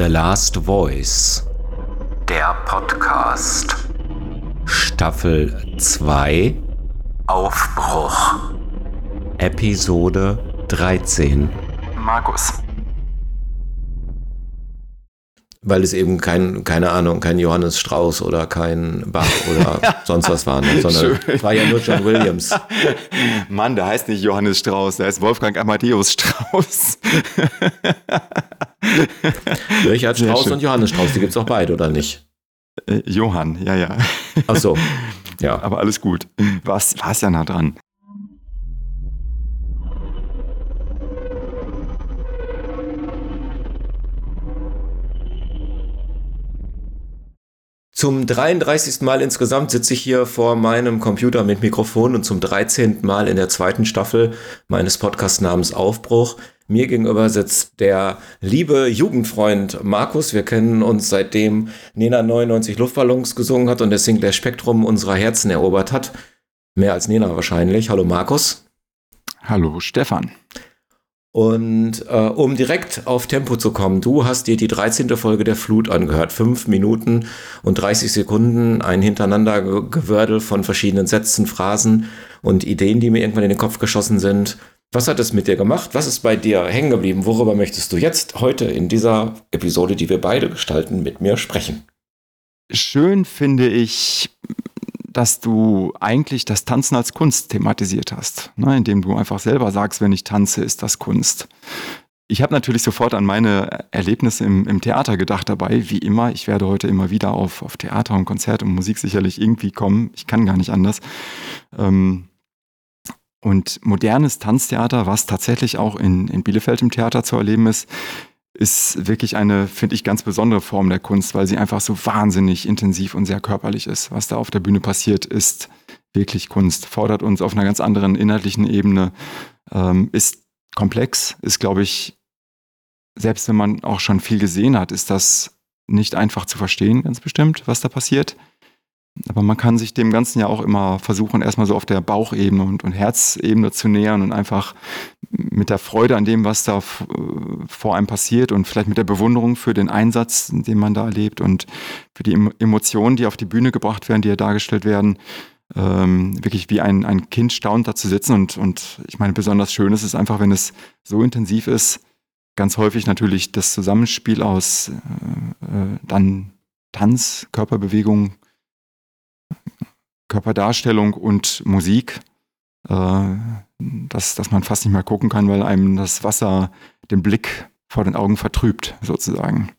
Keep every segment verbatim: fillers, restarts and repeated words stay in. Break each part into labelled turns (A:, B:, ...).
A: The Last Voice, der Podcast, Staffel zwei, Aufbruch, Episode dreizehn.
B: Markus.
A: Weil es eben kein, keine Ahnung, kein Johannes Strauss oder kein Bach oder sonst was war, ne? Sondern es war ja nur John Williams.
B: Mann, der heißt nicht Johannes Strauss, der heißt Wolfgang Amadeus Strauss.
A: Richard Strauss und Johannes Strauss, die gibt es auch beide, oder nicht?
B: Äh, Johann, ja, ja.
A: Ach so, ja.
B: Aber alles gut. War's, war's ja nah dran.
A: Zum dreiunddreißigsten Mal insgesamt sitze ich hier vor meinem Computer mit Mikrofon und zum dreizehnten Mal in der zweiten Staffel meines Podcasts namens Aufbruch. Mir gegenüber sitzt der liebe Jugendfreund Markus. Wir kennen uns, seitdem Nena neunundneunzig Luftballons gesungen hat und der Single das Spektrum unserer Herzen erobert hat. Mehr als Nena wahrscheinlich. Hallo Markus.
B: Hallo Stefan.
A: Und äh, um direkt auf Tempo zu kommen, du hast dir die dreizehnte Folge der Flut angehört. Fünf Minuten und dreißig Sekunden, ein hintereinander Gewördel von verschiedenen Sätzen, Phrasen und Ideen, die mir irgendwann in den Kopf geschossen sind. Was hat es mit dir gemacht? Was ist bei dir hängen geblieben? Worüber möchtest du jetzt heute in dieser Episode, die wir beide gestalten, mit mir sprechen?
B: Schön finde ich, dass du eigentlich das Tanzen als Kunst thematisiert hast, ne? Indem du einfach selber sagst, wenn ich tanze, ist das Kunst. Ich habe natürlich sofort an meine Erlebnisse im, im Theater gedacht dabei, wie immer. Ich werde heute immer wieder auf, auf Theater und Konzert und Musik sicherlich irgendwie kommen. Ich kann gar nicht anders. Ähm, und modernes Tanztheater, was tatsächlich auch in, in Bielefeld im Theater zu erleben ist, ist wirklich eine, finde ich, ganz besondere Form der Kunst, weil sie einfach so wahnsinnig intensiv und sehr körperlich ist. Was da auf der Bühne passiert, ist wirklich Kunst, fordert uns auf einer ganz anderen inhaltlichen Ebene, ähm, ist komplex, ist, glaube ich, selbst wenn man auch schon viel gesehen hat, ist das nicht einfach zu verstehen, ganz bestimmt, was da passiert. Aber man kann sich dem Ganzen ja auch immer versuchen, erstmal so auf der Bauchebene und, und Herzebene zu nähern und einfach mit der Freude an dem, was da f- vor einem passiert und vielleicht mit der Bewunderung für den Einsatz, den man da erlebt und für die em- Emotionen, die auf die Bühne gebracht werden, die ja dargestellt werden, ähm, wirklich wie ein, ein Kind staunend da zu sitzen. Und, und ich meine, besonders schön ist es einfach, wenn es so intensiv ist, ganz häufig natürlich das Zusammenspiel aus äh, äh, dann Tanz, Körperbewegung, Körperdarstellung und Musik, äh, dass, dass man fast nicht mehr gucken kann, weil einem das Wasser den Blick vor den Augen vertrübt, sozusagen.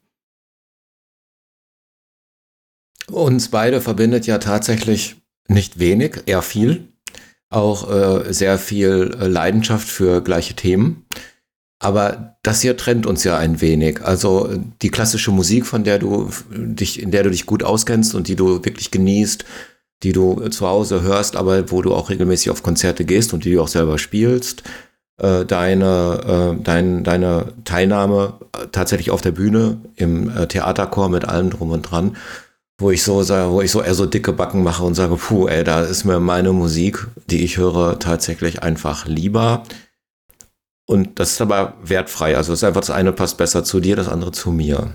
A: Uns beide verbindet ja tatsächlich nicht wenig, eher viel. Auch äh, sehr viel äh, Leidenschaft für gleiche Themen. Aber das hier trennt uns ja ein wenig. Also die klassische Musik, von der du dich, in der du dich gut auskennst und die du wirklich genießt, die du zu Hause hörst, aber wo du auch regelmäßig auf Konzerte gehst und die du auch selber spielst. Äh, deine, äh, dein, deine Teilnahme tatsächlich auf der Bühne im äh, Theaterchor mit allem drum und dran, wo ich so sage, wo ich so eher so dicke Backen mache und sage, puh, ey, da ist mir meine Musik, die ich höre, tatsächlich einfach lieber. Und das ist aber wertfrei. Also es ist einfach, das eine passt besser zu dir, das andere zu mir.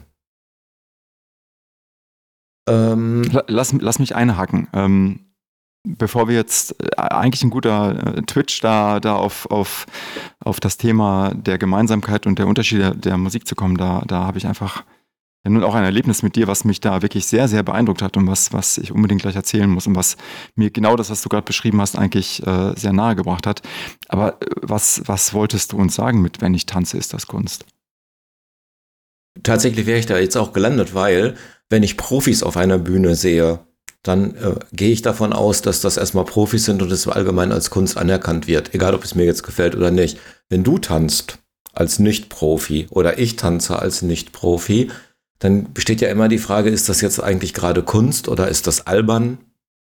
A: Ähm,
B: Lass, lass mich einhaken. Ähm, bevor wir jetzt äh, eigentlich ein guter äh, Twitch da, da auf, auf, auf das Thema der Gemeinsamkeit und der Unterschiede der Musik zu kommen, da, da habe ich einfach ja nun auch ein Erlebnis mit dir, was mich da wirklich sehr, sehr beeindruckt hat und was, was ich unbedingt gleich erzählen muss und was mir genau das, was du gerade beschrieben hast, eigentlich äh, sehr nahe gebracht hat. Aber äh, was, was wolltest du uns sagen mit "Wenn ich tanze, ist das Kunst"?
A: Tatsächlich wäre ich da jetzt auch gelandet, weil wenn ich Profis auf einer Bühne sehe, dann äh, gehe ich davon aus, dass das erstmal Profis sind und es allgemein als Kunst anerkannt wird, egal ob es mir jetzt gefällt oder nicht. Wenn du tanzt als Nicht-Profi oder ich tanze als Nicht-Profi, dann besteht ja immer die Frage, ist das jetzt eigentlich gerade Kunst oder ist das albern?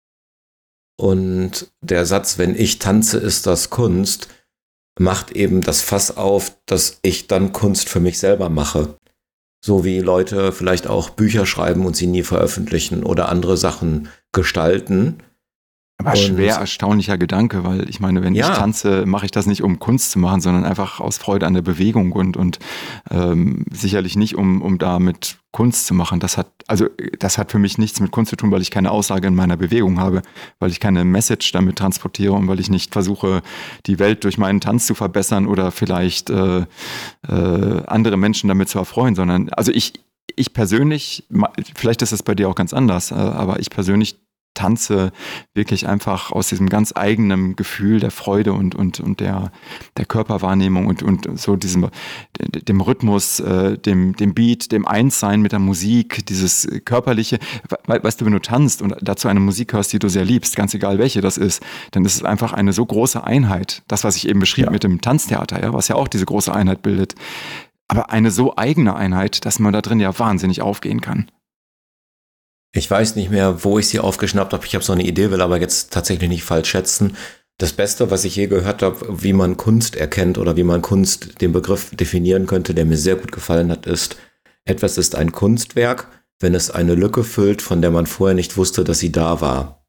A: Und der Satz, wenn ich tanze, ist das Kunst, macht eben das Fass auf, dass ich dann Kunst für mich selber mache. So wie Leute vielleicht auch Bücher schreiben und sie nie veröffentlichen oder andere Sachen gestalten.
B: Aber schwer erstaunlicher Gedanke, weil ich meine, wenn ja. ich tanze, mache ich das nicht, um Kunst zu machen, sondern einfach aus Freude an der Bewegung und, und ähm, sicherlich nicht, um, um damit Kunst zu machen. Das hat, also das hat für mich nichts mit Kunst zu tun, weil ich keine Aussage in meiner Bewegung habe, weil ich keine Message damit transportiere und weil ich nicht versuche, die Welt durch meinen Tanz zu verbessern oder vielleicht äh, äh, andere Menschen damit zu erfreuen, sondern also ich, ich persönlich, vielleicht ist es bei dir auch ganz anders, äh, aber ich persönlich tanze wirklich einfach aus diesem ganz eigenen Gefühl der Freude und, und, und der, der Körperwahrnehmung und, und so diesem, dem Rhythmus, äh, dem, dem Beat, dem Einssein mit der Musik, dieses körperliche, we- weißt du, wenn du tanzt und dazu eine Musik hörst, die du sehr liebst, ganz egal welche das ist, dann ist es einfach eine so große Einheit. Das, was ich eben beschrieb ja. mit dem Tanztheater, ja, was ja auch diese große Einheit bildet. Aber eine so eigene Einheit, dass man da drin ja wahnsinnig aufgehen kann.
A: Ich weiß nicht mehr, wo ich sie aufgeschnappt habe. Ich habe so eine Idee, will aber jetzt tatsächlich nicht falsch schätzen. Das Beste, was ich je gehört habe, wie man Kunst erkennt oder wie man Kunst, den Begriff definieren könnte, der mir sehr gut gefallen hat, ist, etwas ist ein Kunstwerk, wenn es eine Lücke füllt, von der man vorher nicht wusste, dass sie da war.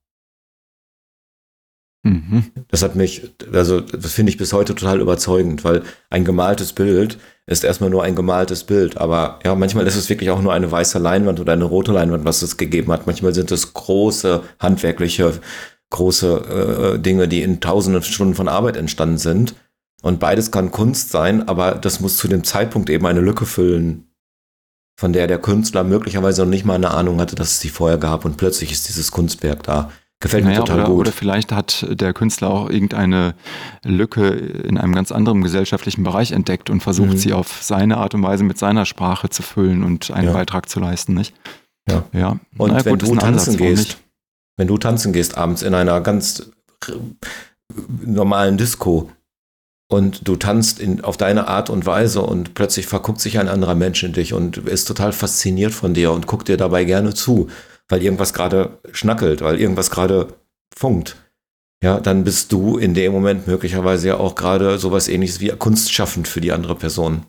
A: Mhm. Das hat mich, also das finde ich bis heute total überzeugend, weil ein gemaltes Bild ist erstmal nur ein gemaltes Bild, aber ja, manchmal ist es wirklich auch nur eine weiße Leinwand oder eine rote Leinwand, was es gegeben hat. Manchmal sind es große, handwerkliche, große äh, Dinge, die in tausenden Stunden von Arbeit entstanden sind. Und beides kann Kunst sein, aber das muss zu dem Zeitpunkt eben eine Lücke füllen, von der der Künstler möglicherweise noch nicht mal eine Ahnung hatte, dass es sie vorher gab und plötzlich ist dieses Kunstwerk da. Gefällt naja, mir total
B: oder,
A: gut.
B: Oder vielleicht hat der Künstler auch irgendeine Lücke in einem ganz anderen gesellschaftlichen Bereich entdeckt und versucht, mhm. sie auf seine Art und Weise mit seiner Sprache zu füllen und einen ja. Beitrag zu leisten, nicht?
A: Ja.
B: ja.
A: Und naja, wenn gut, du tanzen gehst, wenn du tanzen gehst abends in einer ganz normalen Disco und du tanzt in, auf deine Art und Weise und plötzlich verguckt sich ein anderer Mensch in dich und ist total fasziniert von dir und guckt dir dabei gerne zu, weil irgendwas gerade schnackelt, weil irgendwas gerade funkt, ja, dann bist du in dem Moment möglicherweise ja auch gerade sowas Ähnliches wie kunstschaffend für die andere Person.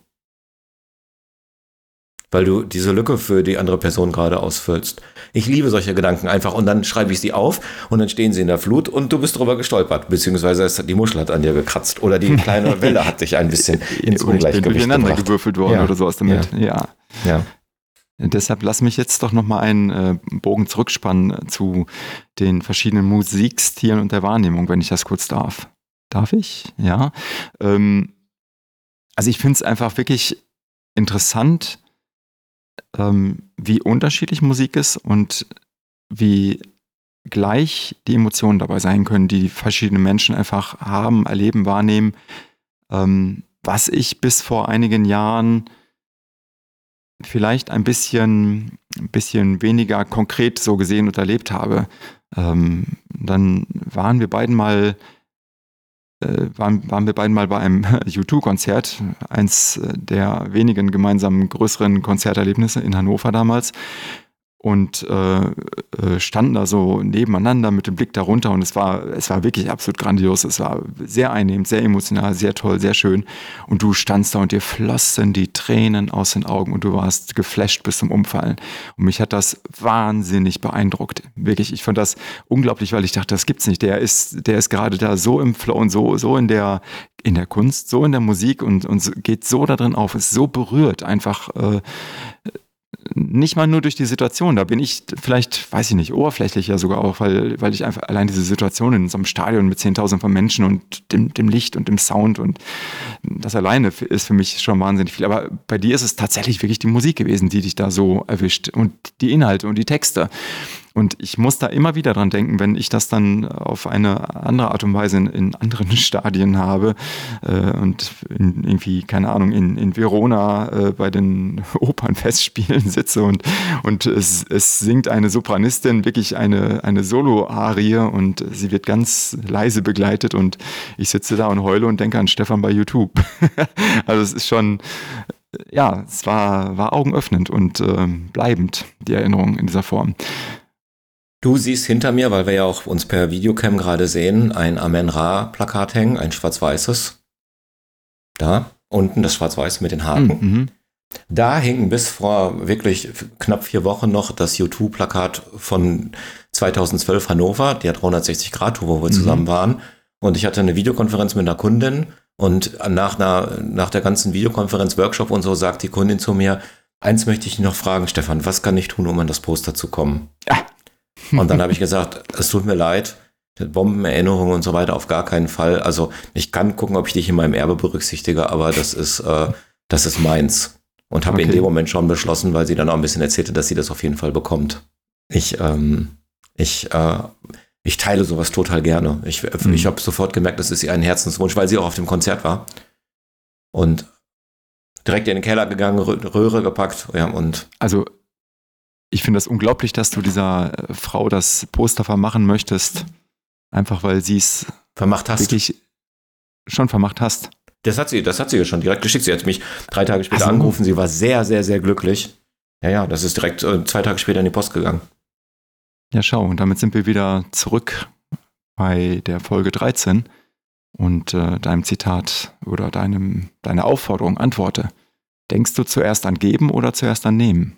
A: Weil du diese Lücke für die andere Person gerade ausfüllst. Ich liebe solche Gedanken einfach und dann schreibe ich sie auf und dann stehen sie in der Flut und du bist drüber gestolpert, beziehungsweise die Muschel hat an dir gekratzt oder die kleine Welle hat dich ein bisschen ins Ungleichgewicht
B: durcheinander
A: gebracht.
B: gewürfelt worden ja. oder sowas damit. Ja. ja.
A: ja.
B: Deshalb lass mich jetzt doch nochmal einen äh, Bogen zurückspannen zu den verschiedenen Musikstilen und der Wahrnehmung, wenn ich das kurz darf. Darf ich? Ja. Ähm, also ich finde es einfach wirklich interessant, ähm, wie unterschiedlich Musik ist und wie gleich die Emotionen dabei sein können, die verschiedene Menschen einfach haben, erleben, wahrnehmen. Ähm, was ich bis vor einigen Jahren vielleicht ein bisschen, ein bisschen weniger konkret so gesehen und erlebt habe. Ähm, dann waren wir beiden mal, äh, waren, waren wir beiden mal bei einem U zwei Konzert, eins der wenigen gemeinsamen größeren Konzerterlebnisse in Hannover damals. Und äh, standen da so nebeneinander mit dem Blick darunter und es war, es war wirklich absolut grandios. Es war sehr einnehmend, sehr emotional, sehr toll, sehr schön. Und du standst da und dir flossen die Tränen aus den Augen und du warst geflasht bis zum Umfallen. Und mich hat das wahnsinnig beeindruckt. Wirklich, ich fand das unglaublich, weil ich dachte, das gibt's nicht. Der ist, der ist gerade da so im Flow und so, so in der, in der Kunst, so in der Musik und, und geht so da drin auf, ist so berührt, einfach äh, nicht mal nur durch die Situation, da bin ich vielleicht, weiß ich nicht, oberflächlicher sogar auch, weil, weil ich einfach allein diese Situation in so einem Stadion mit zehntausend von Menschen und dem, dem Licht und dem Sound und das alleine ist für mich schon wahnsinnig viel. Aber bei dir ist es tatsächlich wirklich die Musik gewesen, die dich da so erwischt und die Inhalte und die Texte. Und ich muss da immer wieder dran denken, wenn ich das dann auf eine andere Art und Weise in, in anderen Stadien habe äh, und in, irgendwie, keine Ahnung, in, in Verona äh, bei den Opernfestspielen sitze und, und es, es singt eine Sopranistin wirklich eine, eine Solo-Arie und sie wird ganz leise begleitet und ich sitze da und heule und denke an Stefan bei YouTube. Also es ist schon, ja, es war, war augenöffnend und äh, bleibend, die Erinnerung in dieser Form.
A: Du siehst hinter mir, weil wir ja auch uns per Videocam gerade sehen, ein Amen-Ra-Plakat hängen, ein schwarz-weißes. Da, unten das Schwarz-Weiß mit den Haken. Mhm. Da hing bis vor wirklich knapp vier Wochen noch das U zwei Plakat von zweitausendzwölf Hannover, der dreihundertsechzig Grad Tour, wo wir
B: Mhm.
A: zusammen waren. Und ich hatte eine Videokonferenz mit einer Kundin und nach, einer, nach der ganzen Videokonferenz, Workshop und so, sagt die Kundin zu mir, eins möchte ich noch fragen, Stefan, was kann ich tun, um an das Poster zu kommen?
B: Ja.
A: Und dann habe ich gesagt, es tut mir leid, Bombenerinnerungen und so weiter auf gar keinen Fall. Also ich kann gucken, ob ich dich in meinem Erbe berücksichtige, aber das ist, äh, das ist meins. Und habe
B: Okay.
A: in dem Moment schon beschlossen, weil sie dann auch ein bisschen erzählte, dass sie das auf jeden Fall bekommt. Ich, ähm, ich, äh, ich teile sowas total gerne. Ich,
B: Mhm.
A: ich habe sofort gemerkt, das ist ihr ein Herzenswunsch, weil sie auch auf dem Konzert war. Und direkt in den Keller gegangen, Rö- Röhre gepackt, ja, und
B: Also, ich finde das unglaublich, dass du dieser äh, Frau das Poster vermachen möchtest, einfach weil sie es
A: vermacht hast.
B: wirklich schon vermacht hast.
A: Das hat sie, das hat sie ja schon direkt geschickt. Sie hat mich drei Tage später
B: Ach so.
A: angerufen. Sie war sehr, sehr, sehr glücklich. Ja, ja, das ist direkt äh, zwei Tage später in die Post gegangen.
B: Ja, schau, und damit sind wir wieder zurück bei der Folge dreizehn und äh, deinem Zitat oder deinem, deiner Aufforderung, antworte. Denkst du zuerst an geben oder zuerst an nehmen?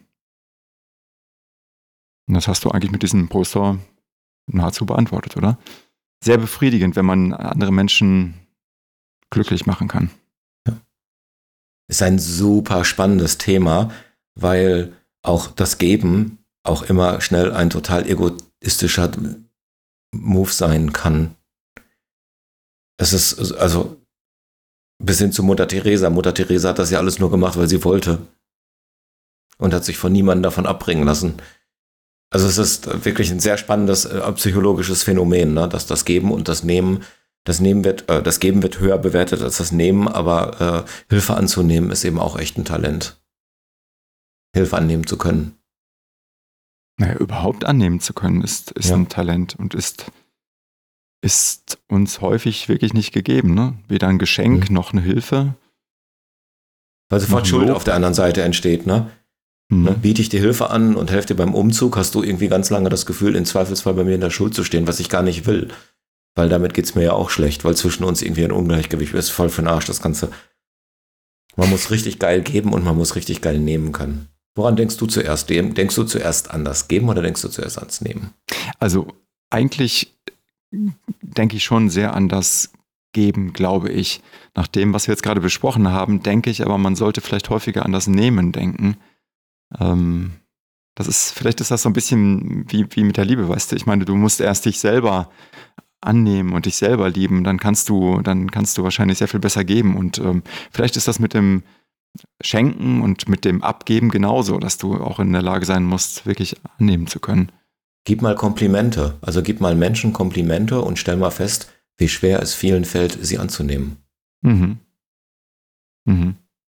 B: Und das hast du eigentlich mit diesem Poster nahezu beantwortet, oder? Sehr befriedigend, wenn man andere Menschen glücklich machen kann.
A: Ist ein super spannendes Thema, weil auch das Geben auch immer schnell ein total egoistischer Move sein kann. Es ist also bis hin zu Mutter Teresa. Mutter Teresa hat das ja alles nur gemacht, weil sie wollte und hat sich von niemandem davon abbringen lassen. Also es ist wirklich ein sehr spannendes äh, psychologisches Phänomen, ne? Dass das Geben und das Nehmen, das Nehmen wird, äh, das Geben wird höher bewertet als das Nehmen, aber äh, Hilfe anzunehmen ist eben auch echt ein Talent. Hilfe annehmen zu können.
B: Naja, überhaupt annehmen zu können, ist, ist
A: Ja.
B: ein Talent und ist, ist uns häufig wirklich nicht gegeben. Ne? Weder ein Geschenk
A: Mhm.
B: noch eine Hilfe.
A: Weil sofort
B: Noch
A: Schuld
B: Lob.
A: auf der anderen Seite entsteht, ne?
B: Hm.
A: Ne? Biete ich dir Hilfe an und helfe dir beim Umzug, hast du irgendwie ganz lange das Gefühl, im Zweifelsfall bei mir in der Schuld zu stehen, was ich gar nicht will. Weil damit geht's mir ja auch schlecht, weil zwischen uns irgendwie ein Ungleichgewicht ist. Voll für den Arsch, das Ganze. Man muss richtig geil geben und man muss richtig geil nehmen können. Woran denkst du zuerst? Dem- Denkst du zuerst an das Geben oder denkst du zuerst ans Nehmen?
B: Also eigentlich denke ich schon sehr an das Geben, glaube ich. Nach dem, was wir jetzt gerade besprochen haben, denke ich, aber man sollte vielleicht häufiger an das Nehmen denken. Ähm, das ist, vielleicht ist das so ein bisschen wie, wie mit der Liebe, weißt du? Ich meine, du musst erst dich selber annehmen und dich selber lieben, dann kannst du, dann kannst du wahrscheinlich sehr viel besser geben. Und ähm, vielleicht ist das mit dem Schenken und mit dem Abgeben genauso, dass du auch in der Lage sein musst, wirklich annehmen zu können.
A: Gib mal Komplimente. Also gib mal Menschen Komplimente und stell mal fest, wie schwer es vielen fällt, sie anzunehmen.
B: Mhm. Mhm.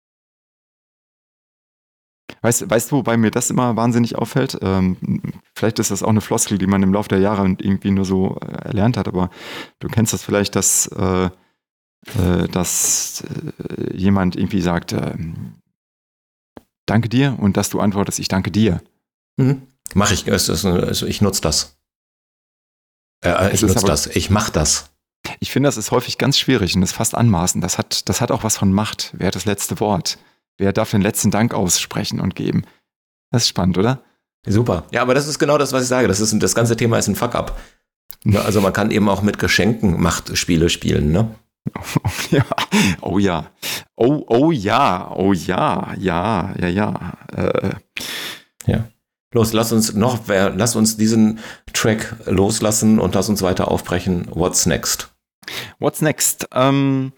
B: Weißt, weißt du, wobei mir das immer wahnsinnig auffällt? Ähm, vielleicht ist das auch eine Floskel, die man im Laufe der Jahre irgendwie nur so äh, erlernt hat, aber du kennst das vielleicht, dass, äh, äh, dass äh, jemand irgendwie sagt, äh, danke dir und dass du antwortest, ich danke dir.
A: Mhm. Mach ich, es ist, also ich nutze das. Äh,
B: Es
A: ich
B: ist
A: nutze
B: aber-
A: das. Ich mach das.
B: Ich finde, das ist häufig ganz schwierig und das ist fast anmaßend. Das hat, das hat auch was von Macht. Wer hat das letzte Wort? Wer darf den letzten Dank aussprechen und geben? Das ist spannend, oder?
A: Super. Ja, aber das ist genau das, was ich sage. Das, ist, das ganze Thema ist ein Fuck-up. Ne, also man kann eben auch mit Geschenken Machtspiele spielen, ne?
B: Oh ja, oh ja, oh, oh ja, oh ja, ja, ja, ja. Äh,
A: Ja. Los, lass uns noch, wer- lass uns diesen Track loslassen und lass uns weiter aufbrechen. What's next?
B: what's next? Ähm,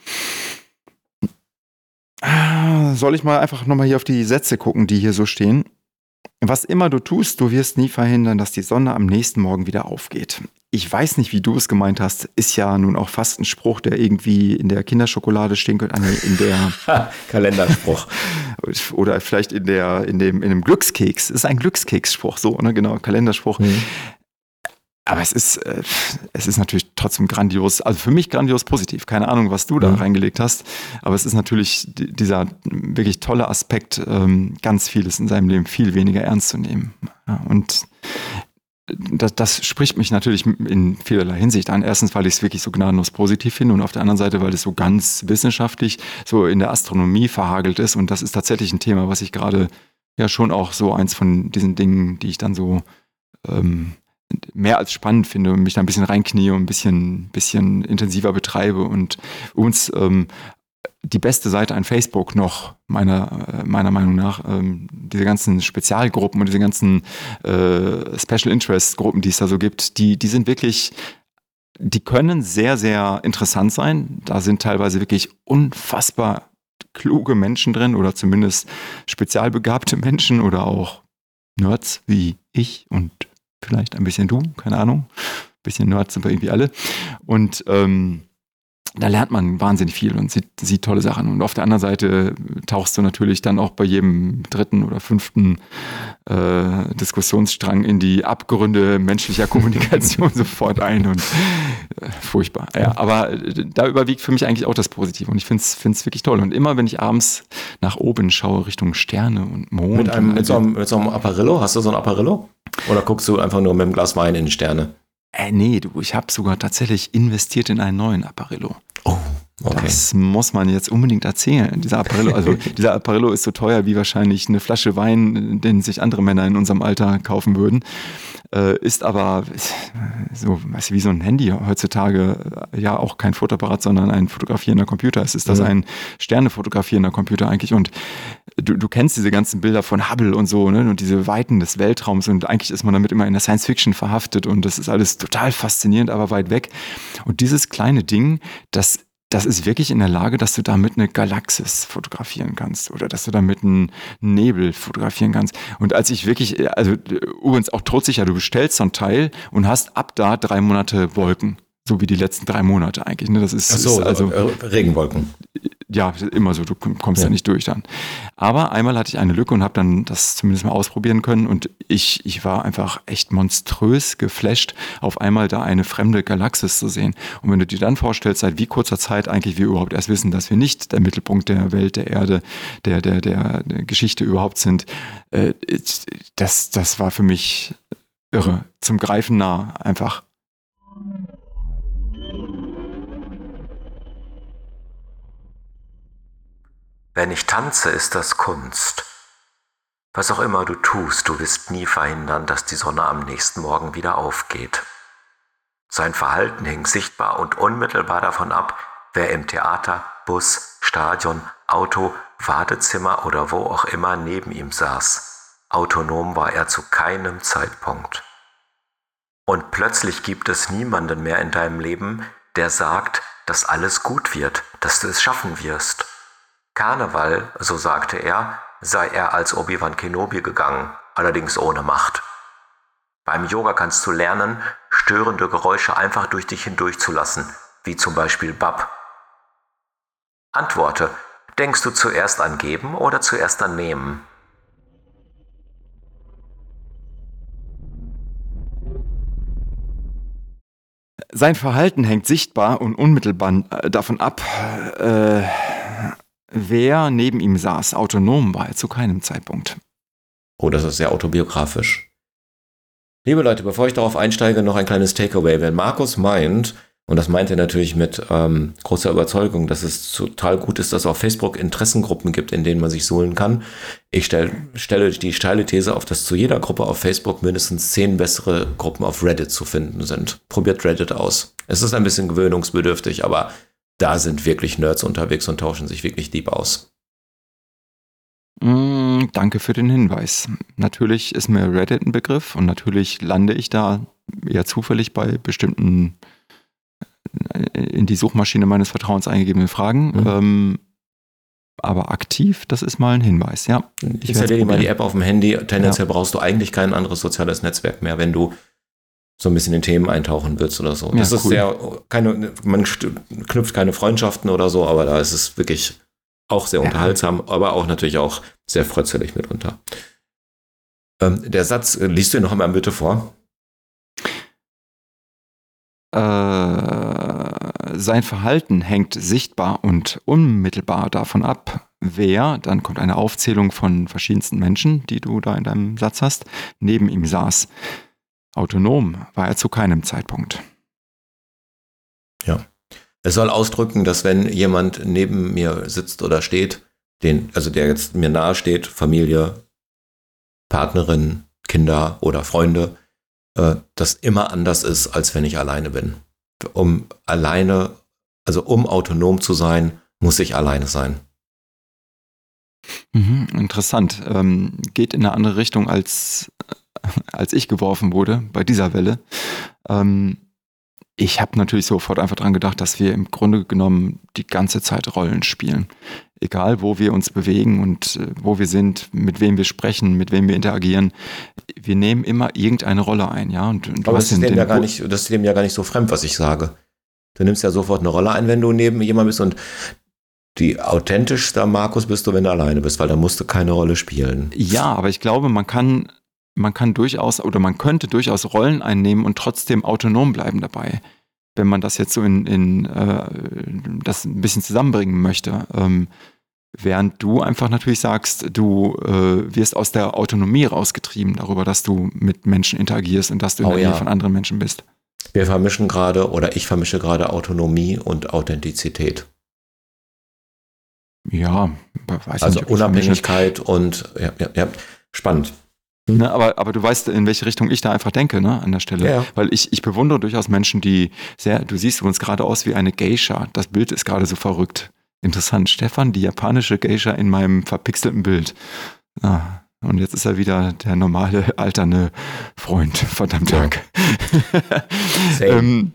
B: ah, soll ich mal einfach nochmal hier auf die Sätze gucken, die hier so stehen? Was immer du tust, du wirst nie verhindern, dass die Sonne am nächsten Morgen wieder aufgeht. Ich weiß nicht, wie du es gemeint hast. Ist ja nun auch fast ein Spruch, der irgendwie in der Kinderschokolade stehen könnte. Ah, nee, in der
A: Ha, Kalenderspruch.
B: oder vielleicht in der in dem in dem Glückskeks. Ist ein Glückskeksspruch, so, ne, genau, Kalenderspruch.
A: Mhm.
B: Aber es ist äh, es ist natürlich trotzdem grandios, also für mich grandios positiv. Keine Ahnung, was du da
A: Mhm.
B: reingelegt hast, aber es ist natürlich d- dieser wirklich tolle Aspekt, ähm, ganz vieles in seinem Leben viel weniger ernst zu nehmen. Ja, und das, das spricht mich natürlich in vielerlei Hinsicht an. Erstens, weil ich es wirklich so gnadenlos positiv finde und auf der anderen Seite, weil es so ganz wissenschaftlich so in der Astronomie verhagelt ist. Und das ist tatsächlich ein Thema, was ich gerade ja schon auch so eins von diesen Dingen, die ich dann so ähm, mehr als spannend finde und mich da ein bisschen reinknie und ein bisschen, bisschen intensiver betreibe und uns ähm, die beste Seite an Facebook noch, meiner, meiner Meinung nach, ähm, diese ganzen Spezialgruppen und diese ganzen äh, Special Interest Gruppen, die es da so gibt, die, die sind wirklich, die können sehr, sehr interessant sein. Da sind teilweise wirklich unfassbar kluge Menschen drin oder zumindest spezialbegabte Menschen oder auch Nerds wie ich und vielleicht ein bisschen du, keine Ahnung. Ein bisschen Nerds sind wir irgendwie alle. Und ähm, da lernt man wahnsinnig viel und sieht, sieht tolle Sachen. Und auf der anderen Seite tauchst du natürlich dann auch bei jedem dritten oder fünften äh, Diskussionsstrang in die Abgründe menschlicher Kommunikation sofort ein und äh, furchtbar. Ja, aber äh, da überwiegt für mich eigentlich auch das Positive und ich finde es wirklich toll. Und immer, wenn ich abends nach oben schaue, Richtung Sterne und Mond.
A: Mit, einem,
B: und,
A: mit, so einem, mit so einem Apparillo? Hast du so ein Apparillo? Oder guckst du einfach nur mit einem Glas Wein in die Sterne?
B: Äh, nee, du, ich habe sogar tatsächlich investiert in einen neuen Apparillo.
A: Oh, okay.
B: Das muss man jetzt unbedingt erzählen. Dieser Apparillo, also dieser Apparillo ist so teuer wie wahrscheinlich eine Flasche Wein, den sich andere Männer in unserem Alter kaufen würden. Äh, ist aber so, weißt du, wie so ein Handy heutzutage äh, ja auch kein Fotoapparat, sondern ein fotografierender Computer. Es ist das
A: Mhm.
B: ein sternefotografierender Computer eigentlich und du, du kennst diese ganzen Bilder von Hubble und so, ne? Und diese Weiten des Weltraums und eigentlich ist man damit immer in der Science Fiction verhaftet und das ist alles total faszinierend, aber weit weg. Und dieses kleine Ding, das Das ist wirklich in der Lage, dass du damit eine Galaxis fotografieren kannst oder dass du damit einen Nebel fotografieren kannst. Und als ich wirklich, also übrigens auch todsicher, du bestellst so ein Teil und hast ab da drei Monate Wolken. So wie die letzten drei Monate eigentlich. Ne? Das ist,
A: Ach so,
B: ist also
A: äh, Regenwolken.
B: ja, immer so, du kommst ja.
A: Ja.
B: nicht durch dann. Aber einmal hatte ich eine Lücke und habe dann das zumindest mal ausprobieren können und ich, ich war einfach echt monströs geflasht, auf einmal da eine fremde Galaxis zu sehen. Und wenn du dir dann vorstellst, seit wie kurzer Zeit eigentlich wir überhaupt erst wissen, dass wir nicht der Mittelpunkt der Welt, der Erde, der, der, der, der Geschichte überhaupt sind, äh, das, das war für mich irre, zum Greifen nah einfach.
A: Wenn ich tanze, ist das Kunst. Was auch immer du tust, du wirst nie verhindern, dass die Sonne am nächsten Morgen wieder aufgeht. Sein Verhalten hing sichtbar und unmittelbar davon ab, wer im Theater, Bus, Stadion, Auto, Wartezimmer oder wo auch immer neben ihm saß. Autonom war er zu keinem Zeitpunkt. Und plötzlich gibt es niemanden mehr in deinem Leben, der sagt, dass alles gut wird, dass du es schaffen wirst. Karneval, so sagte er, sei er als Obi-Wan Kenobi gegangen, allerdings ohne Macht. Beim Yoga kannst du lernen, störende Geräusche einfach durch dich hindurch zu lassen, wie zum Beispiel Bab. Antworte, denkst du zuerst an Geben oder zuerst an Nehmen?
B: Sein Verhalten hängt sichtbar und unmittelbar äh, davon ab, äh, wer neben ihm saß. Autonom war er zu keinem Zeitpunkt.
A: Oh, das ist sehr autobiografisch. Liebe Leute, bevor ich darauf einsteige, noch ein kleines Takeaway. Wenn Markus meint, und das meint er natürlich mit ähm, großer Überzeugung, dass es total gut ist, dass es auf Facebook Interessengruppen gibt, in denen man sich suhlen kann. Ich stell, stelle die steile These auf, dass zu jeder Gruppe auf Facebook mindestens zehn bessere Gruppen auf Reddit zu finden sind. Probiert Reddit aus. Es ist ein bisschen gewöhnungsbedürftig, aber da sind wirklich Nerds unterwegs und tauschen sich wirklich deep aus.
B: Mm, danke für den Hinweis. Natürlich ist mir Reddit ein Begriff und natürlich lande ich da eher zufällig bei bestimmten in die Suchmaschine meines Vertrauens eingegebenen Fragen.
A: Mhm.
B: Ähm, aber aktiv, das ist mal ein Hinweis, ja.
A: Ich installiere dir mal die App auf dem Handy. Tendenziell ja. brauchst du eigentlich kein anderes soziales Netzwerk mehr, wenn du so ein bisschen in Themen eintauchen willst oder so. Das ja, ist cool. sehr, keine, man knüpft keine Freundschaften oder so, aber da ist es wirklich auch sehr ja. unterhaltsam, aber auch natürlich auch sehr frötzelig mitunter. Ähm, der Satz, liest du ihn noch einmal bitte vor?
B: Äh, sein Verhalten hängt sichtbar und unmittelbar davon ab, wer, dann kommt eine Aufzählung von verschiedensten Menschen, die du da in deinem Satz hast, neben ihm saß. Autonom war er zu keinem Zeitpunkt.
A: Ja. Es soll ausdrücken, dass wenn jemand neben mir sitzt oder steht, den, also der jetzt mir nahe steht, Familie, Partnerin, Kinder oder Freunde, äh, das immer anders ist, als wenn ich alleine bin. Um alleine, also um autonom zu sein, muss ich alleine sein.
B: Mhm, interessant. Ähm, geht in eine andere Richtung, als, als ich geworfen wurde bei dieser Welle. Ähm, ich habe natürlich sofort einfach dran gedacht, dass wir im Grunde genommen die ganze Zeit Rollen spielen. Egal, wo wir uns bewegen und äh, wo wir sind, mit wem wir sprechen, mit wem wir interagieren. Wir nehmen immer irgendeine Rolle ein, ja. Und, und du
A: Aber
B: hast
A: das ist,
B: den,
A: dem
B: den
A: ja gar
B: Gu-
A: nicht, das ist dem ja gar nicht so fremd, was ich sage. Du nimmst ja sofort eine Rolle ein, wenn du neben jemandem bist und die authentischste Markus bist du, wenn du alleine bist, weil da musst du keine Rolle spielen.
B: Ja, aber ich glaube, man kann, man kann durchaus oder man könnte durchaus Rollen einnehmen und trotzdem autonom bleiben dabei, wenn man das jetzt so in, in äh, das ein bisschen zusammenbringen möchte. Ähm, während du einfach natürlich sagst, du äh, wirst aus der Autonomie rausgetrieben darüber, dass du mit Menschen interagierst und dass du in
A: Oh
B: der Nähe
A: ja.
B: von anderen Menschen bist.
A: Wir vermischen gerade, oder ich vermische gerade Autonomie und Authentizität.
B: Ja, weiß
A: Also
B: nicht, ob ich vermische.
A: Unabhängigkeit und, ja, ja, ja, spannend.
B: Ne, aber, aber du weißt, in welche Richtung ich da einfach denke, ne, an der Stelle.
A: Ja.
B: Weil ich, ich bewundere durchaus Menschen, die sehr, du siehst uns gerade aus wie eine Geisha. Das Bild ist gerade so verrückt. Interessant. Stefan, die japanische Geisha in meinem verpixelten Bild. Ah, und jetzt ist er wieder der normale, alterne Freund. Verdammt
A: Ja.
B: Dank.
A: Same.
B: ähm,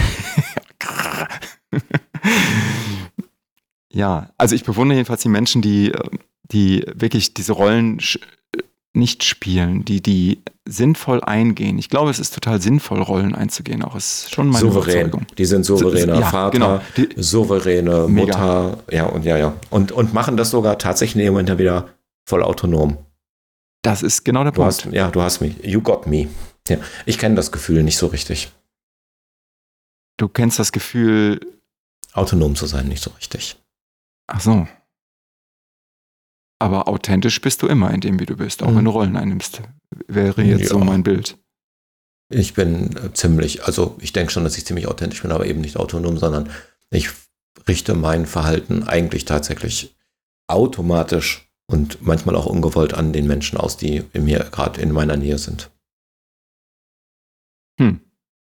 B: ja, also ich bewundere jedenfalls die Menschen, die, die wirklich diese Rollen sch- nicht spielen, die die sinnvoll eingehen. Ich glaube, es ist total sinnvoll, Rollen einzugehen. Auch ist schon meine
A: Souverän.
B: Überzeugung.
A: Die sind souveräner
B: Ja,
A: Vater,
B: genau. Die-
A: souveräne
B: Mega.
A: Mutter, ja und ja, ja. Und, und machen das sogar tatsächlich in dem Moment dann wieder voll autonom.
B: Das ist genau der
A: Du
B: Punkt.
A: hast, ja, du hast mich. You got me. Ja. Ich kenne das Gefühl nicht so richtig.
B: Du kennst das Gefühl,
A: Autonom zu sein, nicht so richtig.
B: ach so. Aber authentisch bist du immer in dem, wie du bist, auch
A: Mhm.
B: wenn du Rollen einnimmst. Wäre jetzt
A: Ja.
B: so mein Bild.
A: Ich bin äh, ziemlich, also ich denke schon, dass ich ziemlich authentisch bin, aber eben nicht autonom, sondern ich richte mein Verhalten eigentlich tatsächlich automatisch und manchmal auch ungewollt an den Menschen aus, die in mir gerade in meiner Nähe sind.
B: Hm.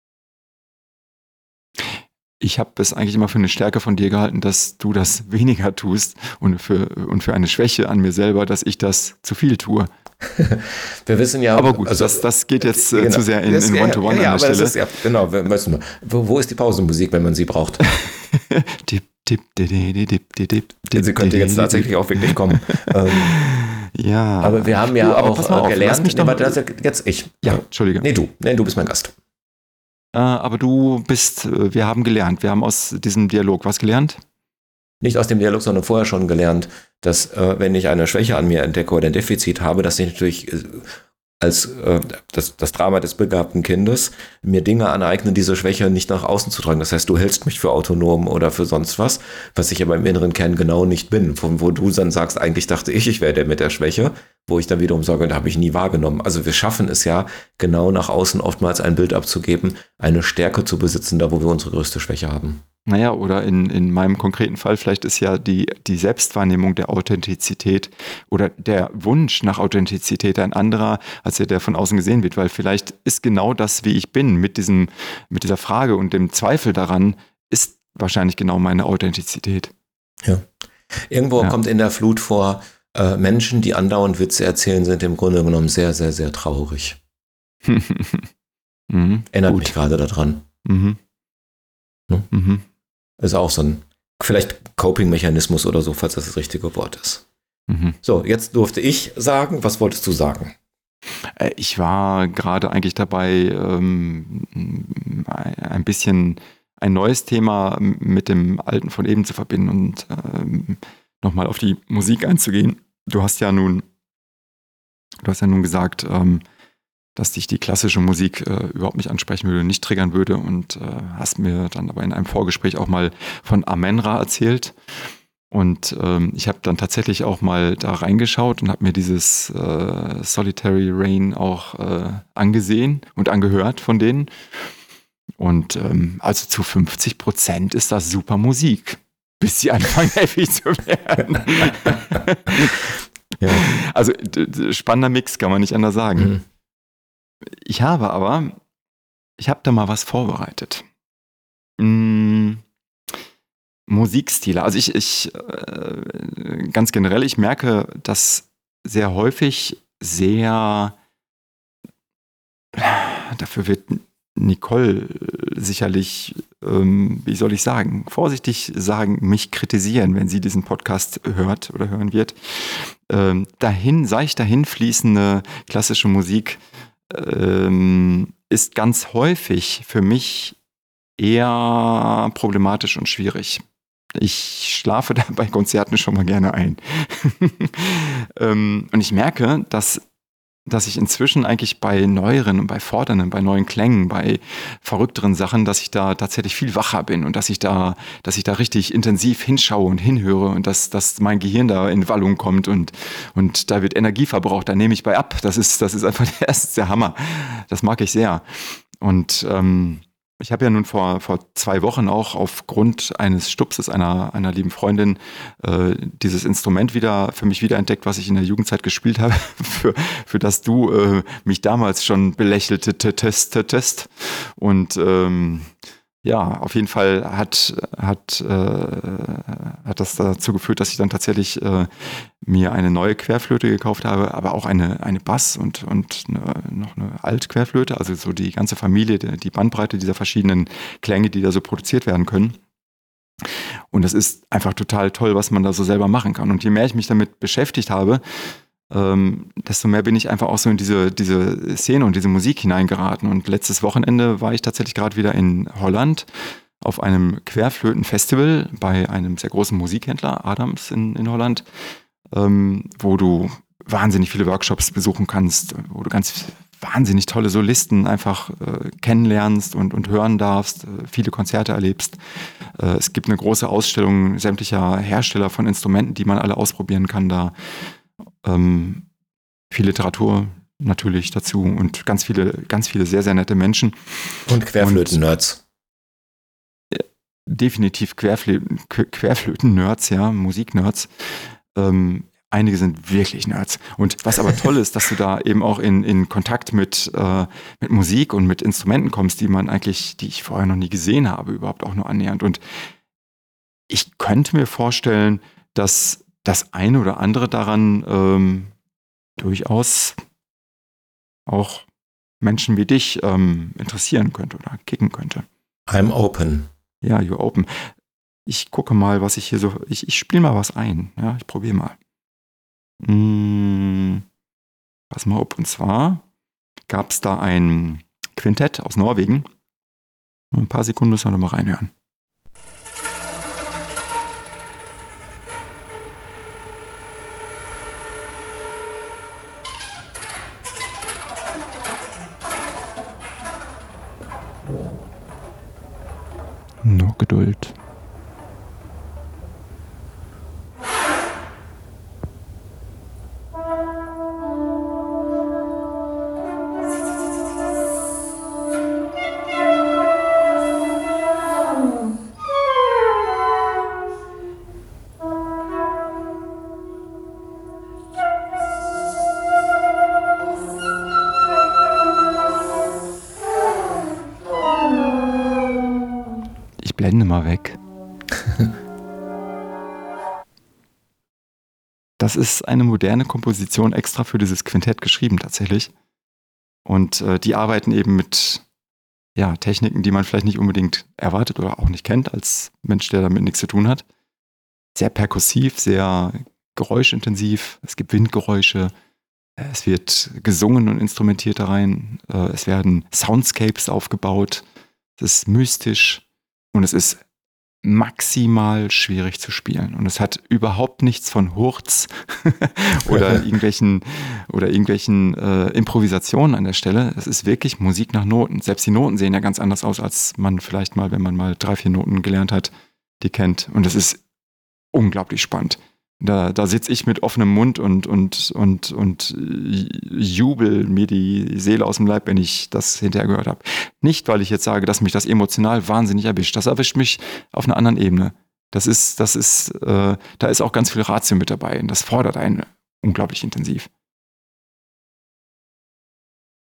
B: Ich habe es eigentlich immer für eine Stärke von dir gehalten, dass du das weniger tust und für, und für eine Schwäche an mir selber, dass ich das zu viel tue.
A: Wir wissen ja,
B: Aber gut,
A: also,
B: das, das geht jetzt äh,
A: genau.
B: zu sehr in,
A: Das-
B: in
A: ja,
B: One-to-One
A: ja, ja,
B: an
A: aber
B: der
A: das
B: Stelle.
A: ist, ja, genau, wir müssen wir. Wo, wo ist die Pausenmusik, wenn man sie braucht?
B: Dip, dip, di, di, di, dip, di, dip, dip,
A: Sie könnte
B: di,
A: jetzt
B: di,
A: tatsächlich auch wirklich kommen. ähm,
B: Ja.
A: aber wir haben ja
B: Du, aber
A: auch
B: pass mal
A: äh,
B: auf, lass
A: gelernt,
B: mich
A: nee,
B: doch-
A: warte, das ist jetzt ich.
B: Ja, Entschuldige.
A: Nee, du. Nee, du bist mein Gast.
B: Äh, aber du bist, äh, wir haben gelernt, wir haben aus diesem Dialog was gelernt?
A: Nicht aus dem Dialog, sondern vorher schon gelernt, dass äh, wenn ich eine Schwäche an mir entdecke oder ein Defizit habe, dass ich natürlich äh, als äh, das, das Drama des begabten Kindes mir Dinge aneigne, diese Schwäche nicht nach außen zu tragen. Das heißt, du hältst mich für autonom oder für sonst was, was ich aber im inneren Kern genau nicht bin. Von wo du dann sagst, eigentlich dachte ich, ich wäre der mit der Schwäche, wo ich dann wiederum sage, da habe ich nie wahrgenommen. Also wir schaffen es ja, genau nach außen oftmals ein Bild abzugeben, eine Stärke zu besitzen, da wo wir unsere größte Schwäche haben.
B: Naja, oder in, in meinem konkreten Fall, vielleicht ist ja die, die Selbstwahrnehmung der Authentizität oder der Wunsch nach Authentizität ein anderer, als der, der von außen gesehen wird, weil vielleicht ist genau das, wie ich bin, mit diesem, mit dieser Frage und dem Zweifel daran, ist wahrscheinlich genau meine Authentizität.
A: Ja. Irgendwo
B: Ja.
A: kommt in der Flut vor, äh, Menschen, die andauernd Witze erzählen, sind im Grunde genommen sehr, sehr, sehr traurig.
B: mhm.
A: Erinnert
B: Gut.
A: mich gerade daran.
B: Mhm.
A: Hm?
B: Mhm.
A: Ist auch so ein, vielleicht Coping-Mechanismus oder so, falls das das richtige Wort ist.
B: Mhm.
A: So, jetzt durfte ich sagen, was wolltest du sagen?
B: Äh, Ich war gerade eigentlich dabei, ähm, ein bisschen ein neues Thema mit dem Alten von eben zu verbinden und ähm, nochmal auf die Musik einzugehen. Du hast ja nun, du hast ja nun gesagt, ähm, dass dich die klassische Musik äh, überhaupt nicht ansprechen würde, nicht triggern würde und äh, hast mir dann aber in einem Vorgespräch auch mal von Amenra erzählt. Und ähm, ich habe dann tatsächlich auch mal da reingeschaut und habe mir dieses äh, Solitary Rain auch äh, angesehen und angehört von denen. Und ähm, also zu fünfzig Prozent ist das super Musik, bis sie anfangen heavy zu werden.
A: Ja.
B: Also d- d- spannender Mix, kann man nicht anders sagen.
A: Mhm.
B: Ich habe aber ich habe da mal was vorbereitet. Hm, Musikstile. Also ich, ich äh, ganz generell, ich merke, dass sehr häufig sehr, dafür wird Nicole sicherlich, ähm, wie soll ich sagen, vorsichtig sagen, mich kritisieren, wenn sie diesen Podcast hört oder hören wird. Ähm, dahin, seicht dahin fließende klassische Musik ähm, ist ganz häufig für mich eher problematisch und schwierig. Ich schlafe da bei Konzerten schon mal gerne ein. ähm, und ich merke, dass dass ich inzwischen eigentlich bei neueren und bei fordernden, bei neuen Klängen, bei verrückteren Sachen, dass ich da tatsächlich viel wacher bin und dass ich da, dass ich da richtig intensiv hinschaue und hinhöre und dass, dass mein Gehirn da in Wallung kommt und, und da wird Energie verbraucht, da nehme ich bei ab. Das ist, das ist einfach der, das ist der Hammer. Das mag ich sehr. Und ähm, ich habe ja nun vor, vor zwei Wochen auch aufgrund eines Stupses einer, einer lieben Freundin äh, dieses Instrument wieder für mich wiederentdeckt, was ich in der Jugendzeit gespielt habe, für, für das du äh, mich damals schon belächeltetest. Und ähm, ja, auf jeden Fall hat, hat, äh, hat das dazu geführt, dass ich dann tatsächlich äh, mir eine neue Querflöte gekauft habe, aber auch eine, eine Bass- und, und eine, noch eine Altquerflöte, also so die ganze Familie, die, die Bandbreite dieser verschiedenen Klänge, die da so produziert werden können. Und das ist einfach total toll, was man da so selber machen kann. Und je mehr ich mich damit beschäftigt habe, ähm, desto mehr bin ich einfach auch so in diese, diese Szene und diese Musik hineingeraten. Und letztes Wochenende war ich tatsächlich gerade wieder in Holland auf einem Querflötenfestival bei einem sehr großen Musikhändler, Adams in, in Holland, ähm, wo du wahnsinnig viele Workshops besuchen kannst, wo du ganz wahnsinnig tolle Solisten einfach äh, kennenlernst und, und hören darfst, äh, viele Konzerte erlebst. Äh, es gibt eine große Ausstellung sämtlicher Hersteller von Instrumenten, die man alle ausprobieren kann da. Ähm, viel Literatur natürlich dazu und ganz viele, ganz viele sehr, sehr nette Menschen.
A: Und Querflöten-Nerds.
B: Äh, definitiv Querflöten, Querflöten-Nerds, ja, Musik-Nerds. Ähm, einige sind wirklich Nerds. Und was aber toll ist, dass du da eben auch in, in Kontakt mit, äh, mit Musik und mit Instrumenten kommst, die man eigentlich, die ich vorher noch nie gesehen habe, überhaupt auch nur annähernd. Und ich könnte mir vorstellen, dass das eine oder andere daran ähm, durchaus auch Menschen wie dich ähm, interessieren könnte oder kicken könnte.
A: I'm open.
B: Ja, you're open. Ich gucke mal, was ich hier so. Ich, ich spiele mal was ein. Ja, ich probiere mal. Hm, pass mal auf. Und zwar gab es da ein Quintett aus Norwegen. Ein paar Sekunden müssen wir noch mal reinhören. Nur Geduld. Blende mal weg. Das ist eine moderne Komposition extra für dieses Quintett geschrieben tatsächlich. Und äh, die arbeiten eben mit ja, Techniken, die man vielleicht nicht unbedingt erwartet oder auch nicht kennt als Mensch, der damit nichts zu tun hat. Sehr perkussiv, sehr geräuschintensiv. Es gibt Windgeräusche. Es wird gesungen und instrumentiert da rein. Äh, es werden Soundscapes aufgebaut. Es ist mystisch. Und es ist maximal schwierig zu spielen. Und es hat überhaupt nichts von Hurz oder irgendwelchen, oder irgendwelchen äh, Improvisationen an der Stelle. Es ist wirklich Musik nach Noten. Selbst die Noten sehen ja ganz anders aus, als man vielleicht mal, wenn man mal drei, vier Noten gelernt hat, die kennt. Und es ist unglaublich spannend. Da, da sitze ich mit offenem Mund und, und, und, und jubel mir die Seele aus dem Leib, wenn ich das hinterher gehört habe. Nicht, weil ich jetzt sage, dass mich das emotional wahnsinnig erwischt. Das erwischt mich auf einer anderen Ebene. Das ist, das ist, äh, da ist auch ganz viel Ratio mit dabei. Und das fordert einen unglaublich intensiv.
A: Weil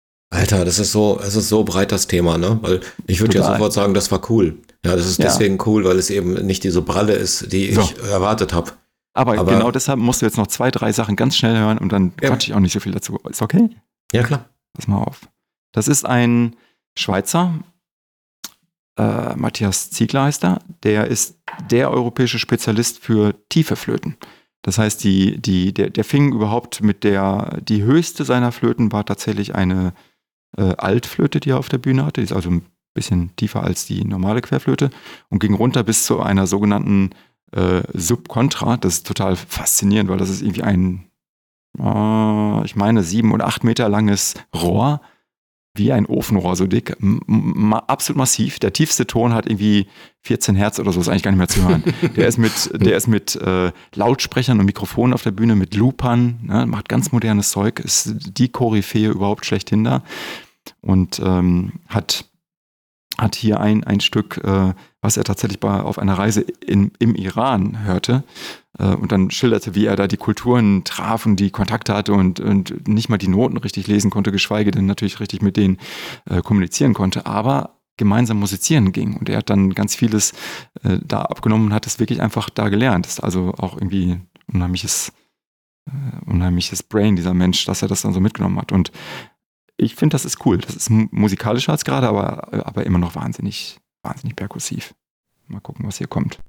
A: Alter, das ist so, es ist so breit das Thema, ne? Weil ich würde ja sofort sagen, das war cool. Ja, das ist ja. deswegen cool, weil es eben nicht diese Bralle ist, die so. ich erwartet habe.
B: Aber, Aber genau deshalb musst du jetzt noch zwei, drei Sachen ganz schnell hören und dann ja. quatsch ich auch nicht so viel dazu. Ist okay?
A: Ja, klar.
B: Pass mal auf. Das ist ein Schweizer, äh, Matthias Ziegler heißt er. Der ist der europäische Spezialist für tiefe Flöten. Das heißt, die, die, der, der fing überhaupt mit der, die höchste seiner Flöten war tatsächlich eine äh, Altflöte, die er auf der Bühne hatte. Die ist also ein bisschen tiefer als die normale Querflöte und ging runter bis zu einer sogenannten äh, Subkontra. Das ist total faszinierend, weil das ist irgendwie ein, äh, ich meine, sieben oder acht Meter langes Rohr, wie ein Ofenrohr, so dick, m- ma- absolut massiv. Der tiefste Ton hat irgendwie vierzehn Hertz oder so, ist eigentlich gar nicht mehr zu hören. Der ist mit, der ist mit äh, Lautsprechern und Mikrofonen auf der Bühne, mit Loopern, ne, macht ganz modernes Zeug, ist die Koryphäe überhaupt schlechthin da und ähm, hat, hat hier ein, ein Stück, äh, was er tatsächlich bei, auf einer Reise in, im Iran hörte, und dann schilderte, wie er da die Kulturen traf und die Kontakte hatte und, und nicht mal die Noten richtig lesen konnte, geschweige denn natürlich richtig mit denen äh, kommunizieren konnte, aber gemeinsam musizieren ging. Und er hat dann ganz vieles äh, da abgenommen und hat es wirklich einfach da gelernt. Das ist also auch irgendwie ein unheimliches, äh, unheimliches Brain, dieser Mensch, dass er das dann so mitgenommen hat. Und ich finde, das ist cool. Das ist musikalischer als gerade, aber, aber immer noch wahnsinnig, wahnsinnig perkussiv. Mal gucken, was hier kommt.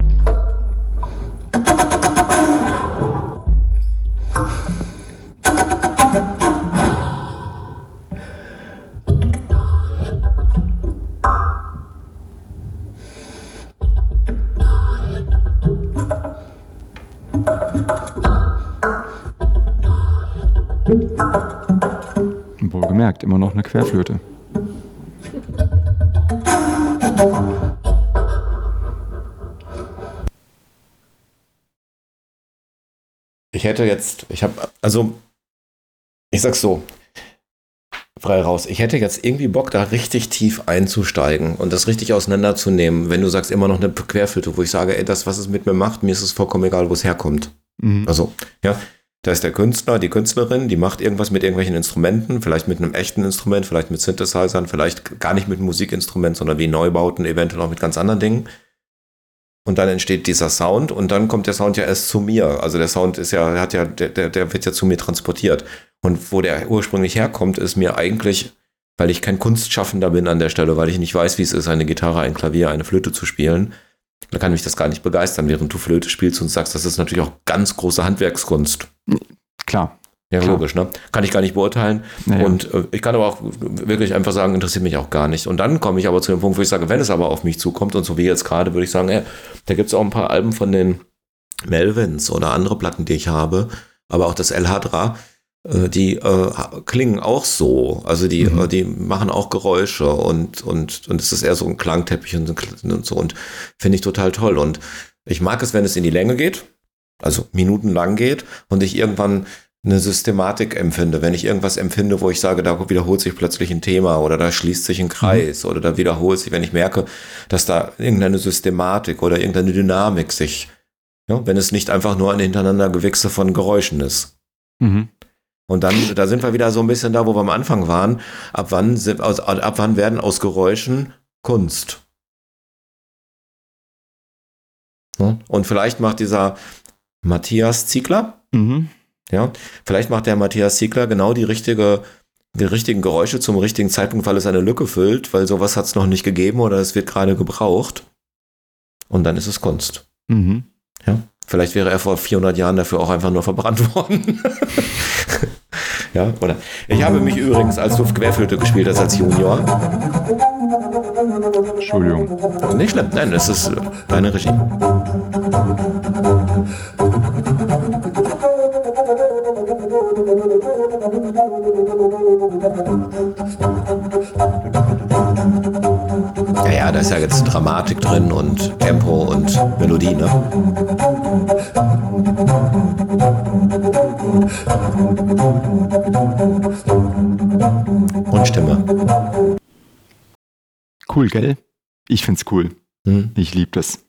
B: Wohlgemerkt, immer noch eine Querflöte.
A: Ich hätte jetzt, ich habe, also, ich sag's so, frei raus, ich hätte jetzt irgendwie Bock, da richtig tief einzusteigen und das richtig auseinanderzunehmen, wenn du sagst, immer noch eine Querflöte, wo ich sage, ey, das, was es mit mir macht, mir ist es vollkommen egal, wo es herkommt. Mhm. Also, ja, da ist der Künstler, die Künstlerin, die macht irgendwas mit irgendwelchen Instrumenten, vielleicht mit einem echten Instrument, vielleicht mit Synthesizern, vielleicht gar nicht mit einem Musikinstrument, sondern wie Neubauten, eventuell auch mit ganz anderen Dingen. Und dann entsteht dieser Sound und dann kommt der Sound ja erst zu mir. Also der Sound ist ja, hat ja, der, der wird ja zu mir transportiert. Und wo der ursprünglich herkommt, ist mir eigentlich, weil ich kein Kunstschaffender bin an der Stelle, weil ich nicht weiß, wie es ist, eine Gitarre, ein Klavier, eine Flöte zu spielen, da kann mich das gar nicht begeistern, während du Flöte spielst und sagst, das ist natürlich auch ganz große Handwerkskunst.
B: Klar.
A: Ja, klar. Logisch, ne? Kann ich gar nicht beurteilen. Naja. Und äh, ich kann aber auch wirklich einfach sagen, interessiert mich auch gar nicht. Und dann komme ich aber zu dem Punkt, wo ich sage, wenn es aber auf mich zukommt und so wie jetzt gerade, würde ich sagen, ey, da gibt es auch ein paar Alben von den Melvins oder andere Platten, die ich habe, aber auch das El Hadra, äh, die äh, klingen auch so. Also die, mhm. äh, die machen auch Geräusche und, und, und es ist eher so ein Klangteppich und, und so und finde ich total toll. Und ich mag es, wenn es in die Länge geht, also minutenlang geht und ich irgendwann eine Systematik empfinde, wenn ich irgendwas empfinde, wo ich sage, da wiederholt sich plötzlich ein Thema oder da schließt sich ein Kreis mhm. oder da wiederholt sich, wenn ich merke, dass da irgendeine Systematik oder irgendeine Dynamik sich, ja, wenn es nicht einfach nur ein Hintereinandergewichse von Geräuschen ist. Mhm. Und dann, da sind wir wieder so ein bisschen da, wo wir am Anfang waren, ab wann, sind, aus, ab wann werden aus Geräuschen Kunst? Ja? Und vielleicht macht dieser Matthias Ziegler, mhm. Ja, vielleicht macht der Matthias Ziegler genau die richtige, die richtigen Geräusche zum richtigen Zeitpunkt, weil es eine Lücke füllt, weil sowas hat es noch nicht gegeben oder es wird gerade gebraucht. Und dann ist es Kunst. Mhm. Ja, vielleicht wäre er vor vierhundert Jahren dafür auch einfach nur verbrannt worden. Ja, oder? Ich habe mich übrigens, als du Querflöte gespielt hast als Junior.
B: Entschuldigung.
A: Nicht schlimm, nein, das ist deine Regie. Ja, ja, da ist ja jetzt Dramatik drin und Tempo und Melodie, ne? Und Stimme.
B: Cool, gell? Ich find's cool. Hm. Ich lieb das.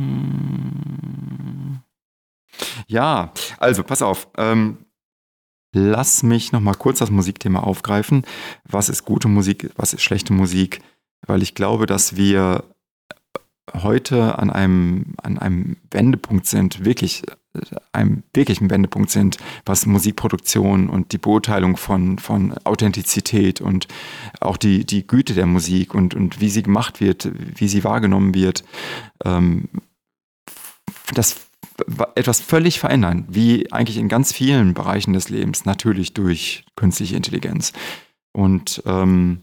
B: Ja, also pass auf. Ähm, lass mich noch mal kurz das Musikthema aufgreifen. Was ist gute Musik, was ist schlechte Musik? Weil ich glaube, dass wir heute an einem, an einem Wendepunkt sind, wirklich einem wirklichen Wendepunkt sind, was Musikproduktion und die Beurteilung von, von Authentizität und auch die, die Güte der Musik und, und wie sie gemacht wird, wie sie wahrgenommen wird, ähm, das etwas völlig verändern, wie eigentlich in ganz vielen Bereichen des Lebens, natürlich durch künstliche Intelligenz. Und ähm,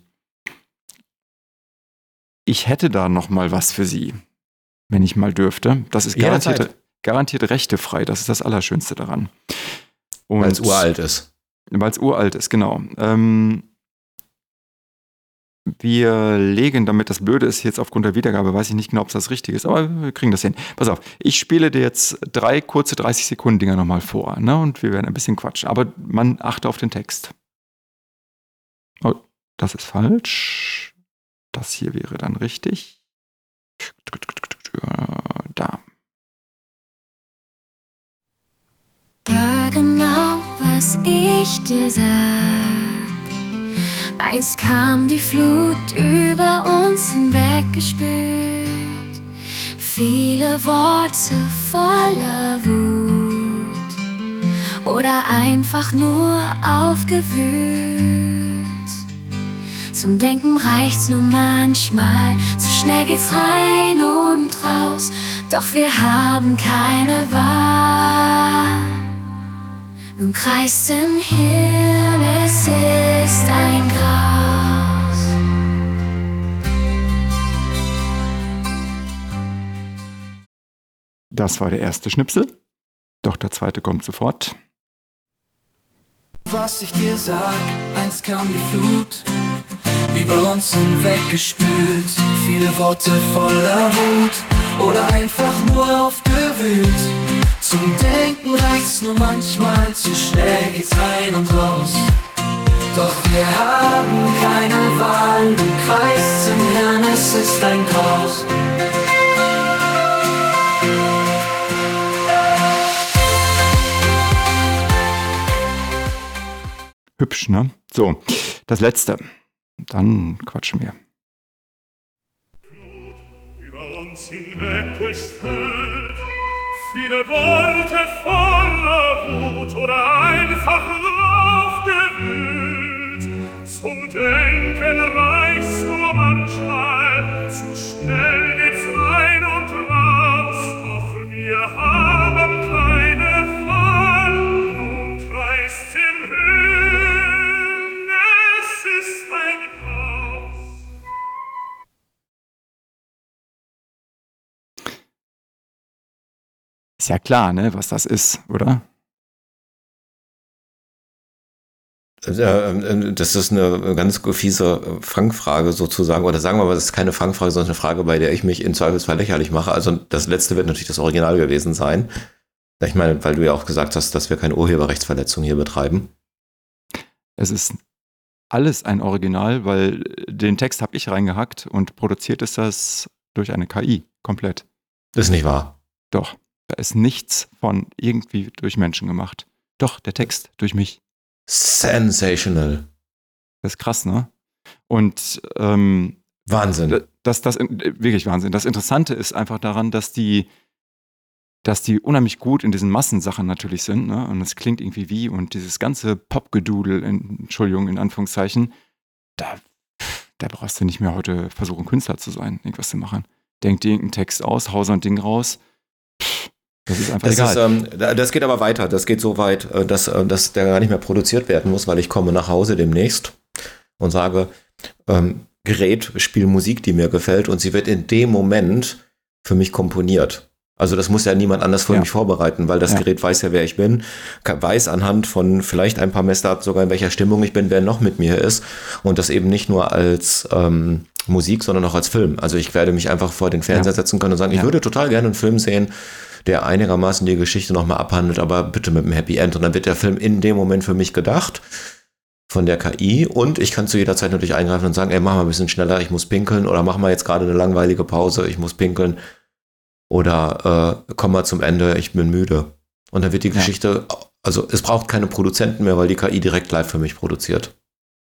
B: ich hätte da noch mal was für Sie, wenn ich mal dürfte. Das ist garantiert, garantiert rechtefrei. Das ist das Allerschönste daran.
A: Weil es uralt ist.
B: Weil es uralt ist, genau. Ähm, wir legen damit, das Blöde ist jetzt aufgrund der Wiedergabe, weiß ich nicht genau, ob das richtig ist, aber wir kriegen das hin. Pass auf, ich spiele dir jetzt drei kurze dreißig Sekunden Dinger nochmal vor, ne? Und wir werden ein bisschen quatschen. Aber man achte auf den Text. Oh, das ist falsch. Das hier wäre dann richtig. Da.
C: Ja, genau, was ich dir sag. Einst kam die Flut über uns hinweggespült. Viele Worte voller Wut oder einfach nur aufgewühlt. Zum Denken reicht's nur manchmal, zu schnell geht's rein und raus. Doch wir haben keine Wahl. Nun kreist im Hirn, es ist ein Graus.
B: Das war der erste Schnipsel, doch der zweite kommt sofort.
D: Was ich dir sag, einst kam die Flut über uns hinweggespült. Viele Worte voller Wut oder einfach nur aufgewühlt. Zum Denken reicht's nur manchmal, zu schnell geht's rein und raus. Doch wir haben keine Wahl, du kreist im Hirn, es ist ein Graus.
B: Hübsch, ne? So, das letzte. Dann quatschen wir.
E: Über uns hinweggespült, viele Worte voller Wut oder einfach aufgewühlt. Zum Denken reicht's nur manchmal, zu schnell geht's rein und raus. Doch wir haben keine Wahl, nun kreist im Hirn, es ist ein Graus.
B: Ist ja klar, ne, was das ist, oder?
A: Das ist eine ganz fiese Fangfrage sozusagen, oder sagen wir mal, das ist keine Fangfrage, sondern eine Frage, bei der ich mich im Zweifelsfall lächerlich mache. Also das letzte wird natürlich das Original gewesen sein. Ich meine, weil du ja auch gesagt hast, dass wir keine Urheberrechtsverletzung hier betreiben.
B: Es ist alles ein Original, weil den Text habe ich reingehackt und produziert ist das durch eine K I komplett.
A: Das ist nicht wahr.
B: Doch, da ist nichts von irgendwie durch Menschen gemacht. Doch, der Text durch mich.
A: Sensational.
B: Das ist krass, ne? Und ähm,
A: Wahnsinn.
B: Das, das, wirklich Wahnsinn. Das Interessante ist einfach daran, dass die, dass die unheimlich gut in diesen Massensachen natürlich sind, ne? Und es klingt irgendwie wie und dieses ganze Popgedudel, in, Entschuldigung, in Anführungszeichen, da, da brauchst du nicht mehr heute versuchen, Künstler zu sein, irgendwas zu machen. Denk dir irgendeinen Text aus, hau so ein Ding raus. Das ist einfach
A: das
B: egal.
A: Ist, ähm, das geht aber weiter. Das geht so weit, dass, dass der gar nicht mehr produziert werden muss, weil ich komme nach Hause demnächst und sage, ähm, Gerät, spiel Musik, die mir gefällt, und sie wird in dem Moment für mich komponiert. Also das muss ja niemand anders für
B: ja.
A: mich vorbereiten, weil das ja. Gerät weiß ja, wer ich bin, weiß anhand von vielleicht ein paar Messdaten sogar, in welcher Stimmung ich bin, wer noch mit mir ist, und das eben nicht nur als ähm, Musik, sondern auch als Film. Also ich werde mich einfach vor den Fernseher ja. setzen können und sagen, ich ja. würde total gerne einen Film sehen, der einigermaßen die Geschichte nochmal abhandelt, aber bitte mit einem Happy End. Und dann wird der Film in dem Moment für mich gedacht von der K I, und ich kann zu jeder Zeit natürlich eingreifen und sagen, ey, mach mal ein bisschen schneller, ich muss pinkeln, oder mach mal jetzt gerade eine langweilige Pause, ich muss pinkeln, oder äh, komm mal zum Ende, ich bin müde. Und dann wird die ja. Geschichte Also es braucht keine Produzenten mehr, weil die K I direkt live für mich produziert.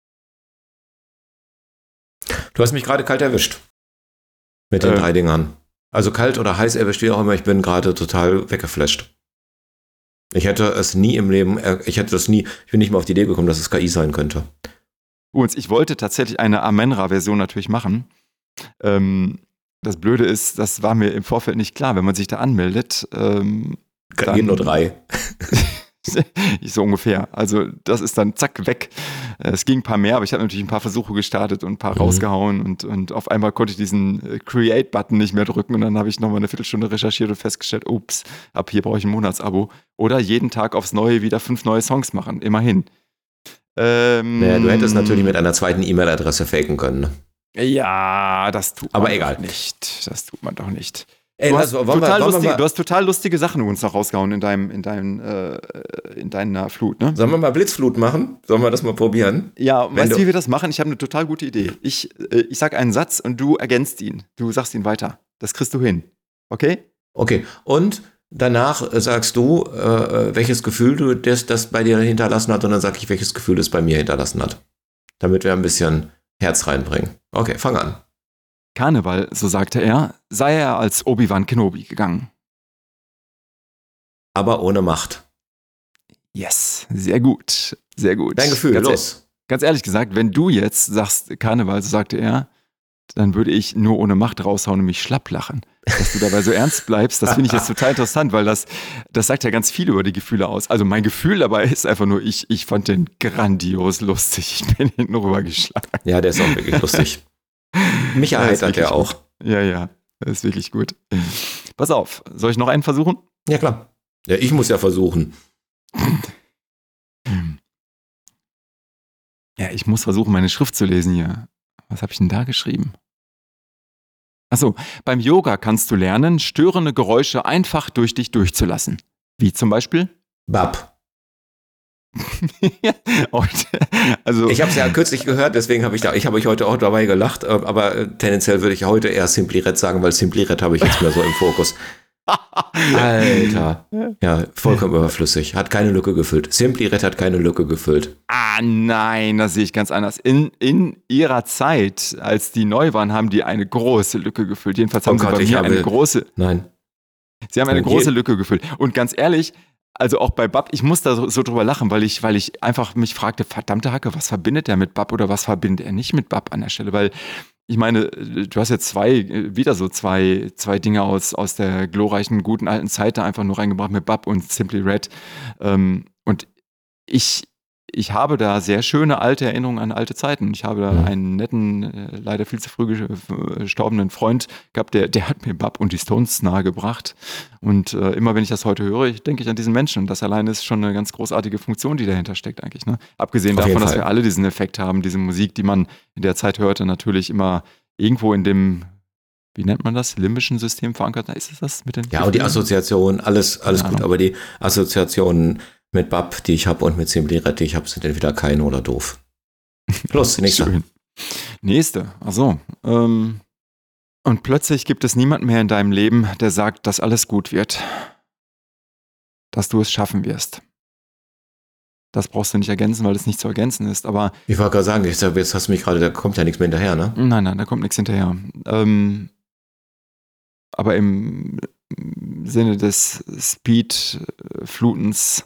A: Du hast mich gerade kalt erwischt. Mit den
B: Äh.
A: drei Dingern. Also kalt oder heiß erwischt, wie auch immer, ich bin gerade total weggeflasht. Ich hätte es nie im Leben, ich hätte das nie, ich bin nicht mal auf die Idee gekommen, dass es K I sein könnte.
B: Übrigens, ich wollte tatsächlich eine Amenra-Version natürlich machen. Ähm, das Blöde ist, das war mir im Vorfeld nicht klar, wenn man sich da anmeldet. Ähm,
A: Kann gehen nur drei.
B: So ungefähr. Also das ist dann zack weg. Es ging ein paar mehr, aber ich habe natürlich ein paar Versuche gestartet und ein paar
A: Mhm.
B: rausgehauen und, und auf einmal konnte ich diesen äh, Create-Button nicht mehr drücken und dann habe ich nochmal eine Viertelstunde recherchiert und festgestellt, ups, ab hier brauche ich ein Monatsabo. Oder jeden Tag aufs Neue wieder fünf neue Songs machen, immerhin. Ähm,
A: Naja, du hättest natürlich mit einer zweiten E-Mail-Adresse faken können. Ne?
B: Ja, das tut man
A: Aber
B: doch
A: egal.
B: nicht. Das tut man doch nicht.
A: Ey,
B: Du hast,
A: also, wollen wir-
B: total
A: wollen wir
B: lustige,
A: mal-
B: du hast total lustige Sachen uns noch rausgehauen in deinem, in deinem, äh, in deiner Flut, ne?
A: Sollen wir mal Blitzflut machen? Sollen wir das mal probieren?
B: Ja,
A: Wenn
B: weißt du,
A: du-
B: wie wir das machen? Ich habe eine total gute Idee. Ich, äh, ich sag einen Satz und du ergänzt ihn. Du sagst ihn weiter. Das kriegst du hin. Okay?
A: Okay, und danach äh, sagst du, äh, welches Gefühl du das, das bei dir hinterlassen hat und dann sag ich, welches Gefühl es bei mir hinterlassen hat. Damit wir ein bisschen Herz reinbringen. Okay, fang an.
B: Karneval, so sagte er, sei er als Obi-Wan Kenobi gegangen.
A: Aber ohne Macht.
B: Yes, sehr gut. Sehr gut.
A: Dein Gefühl,
B: ganz,
A: los.
B: Ganz ehrlich gesagt, wenn du jetzt sagst Karneval, so sagte er, dann würde ich nur ohne Macht raushauen und mich schlapp lachen. Dass du dabei so ernst bleibst, das finde ich jetzt total interessant, weil das, das sagt ja ganz viel über die Gefühle aus. Also mein Gefühl dabei ist einfach nur, ich, ich fand den grandios lustig. Ich bin hinten rübergeschlagen.
A: Ja, der ist auch wirklich lustig. Mich
B: Ja, ist
A: erheitert
B: wirklich
A: der auch.
B: gut. Ja, ja, das ist wirklich gut. Pass auf, soll ich noch einen versuchen?
A: Ja, klar. Ja, ich muss ja versuchen.
B: Ja, ich muss versuchen, meine Schrift zu lesen hier. Was habe ich denn da geschrieben? Achso, beim Yoga kannst du lernen, störende Geräusche einfach durch dich durchzulassen. Wie zum Beispiel?
A: Bab.
B: Und, also,
A: Ich habe es ja kürzlich gehört, deswegen habe ich da, ich habe euch heute auch dabei gelacht, äh, aber äh, tendenziell würde ich heute eher Simply Red sagen, weil Simply Red habe ich jetzt mehr so im Fokus. Alter. Ja, vollkommen überflüssig. Hat keine Lücke gefüllt. Simply Red hat keine Lücke gefüllt.
B: ah nein, das sehe ich ganz anders. In, in ihrer Zeit, als die neu waren, haben die eine große Lücke gefüllt. Jedenfalls haben
A: Oh
B: sie
A: Gott,
B: bei
A: ich
B: mir
A: habe-
B: eine große,
A: Nein.
B: Sie haben eine
A: Und
B: große
A: je-
B: Lücke gefüllt. Und ganz ehrlich, also auch bei Bab, ich muss da so, so drüber lachen, weil ich, weil ich einfach mich fragte, verdammte Hacke, was verbindet er mit Bab oder was verbindet er nicht mit Bab an der Stelle? Weil ich meine, du hast jetzt zwei, wieder so zwei, zwei Dinge aus, aus der glorreichen, guten alten Zeit da einfach nur reingebracht mit Bab und Simply Red. Ähm, und ich, ich habe da sehr schöne alte Erinnerungen an alte Zeiten. Ich habe da
A: Mhm.
B: einen netten, äh, leider viel zu früh gestorbenen Freund gehabt, der, der hat mir Bab und die Stones nahegebracht. Und äh, immer wenn ich das heute höre, ich denke ich an diesen Menschen. Und das alleine ist schon eine ganz großartige Funktion, die dahinter steckt eigentlich. Ne? Abgesehen
A: Auf jeden
B: davon, dass
A: Fall.
B: wir alle diesen Effekt haben, diese Musik, die man in der Zeit hörte, natürlich immer irgendwo in dem, wie nennt man das, limbischen System verankert. Ist es das mit den
A: Ja, und die
B: Gefühlen?
A: Assoziation, alles, alles
B: Keine
A: gut,
B: Ahnung.
A: aber die Assoziationen mit Bab, die ich habe und mit Simply Red, die ich habe, sind entweder keine oder doof. Los, nächster.
B: Schön. Nächste, achso. Ähm, und plötzlich gibt es niemand mehr in deinem Leben, der sagt, dass alles gut wird. Dass du es schaffen wirst. Das brauchst du nicht ergänzen, weil es nicht zu ergänzen ist, aber
A: Ich wollte gerade sagen, jetzt jetzt hast du mich gerade, da kommt ja nichts mehr hinterher, ne?
B: nein, nein, da kommt nichts hinterher. Ähm, aber im Sinne des Speed-Flutens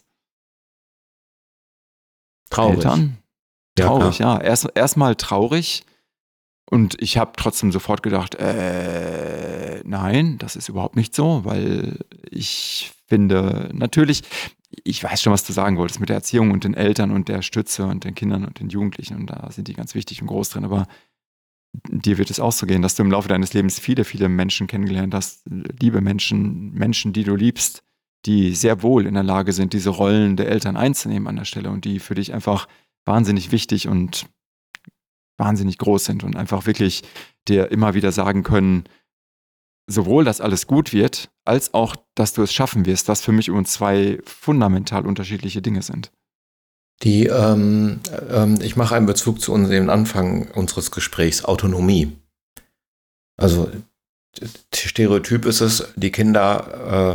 A: Traurig.
B: Eltern.
A: Ja,
B: Traurig,
A: klar.
B: ja. Erst erstmal traurig. Und ich habe trotzdem sofort gedacht, äh, nein, das ist überhaupt nicht so, weil ich finde, natürlich, ich weiß schon, was du sagen wolltest mit der Erziehung und den Eltern und der Stütze und den Kindern und den Jugendlichen und da sind die ganz wichtig und groß drin, aber dir wird es auch so gehen, dass du im Laufe deines Lebens viele, viele Menschen kennengelernt hast, liebe Menschen, Menschen, die du liebst, die sehr wohl in der Lage sind, diese Rollen der Eltern einzunehmen an der Stelle und die für dich einfach wahnsinnig wichtig und wahnsinnig groß sind und einfach wirklich dir immer wieder sagen können, sowohl, dass alles gut wird, als auch, dass du es schaffen wirst, was für mich übrigens zwei fundamental unterschiedliche Dinge sind.
A: Die, ähm, ähm, ich mache einen Bezug zu unserem Anfang unseres Gesprächs, Autonomie. Also Stereotyp ist es, die Kinder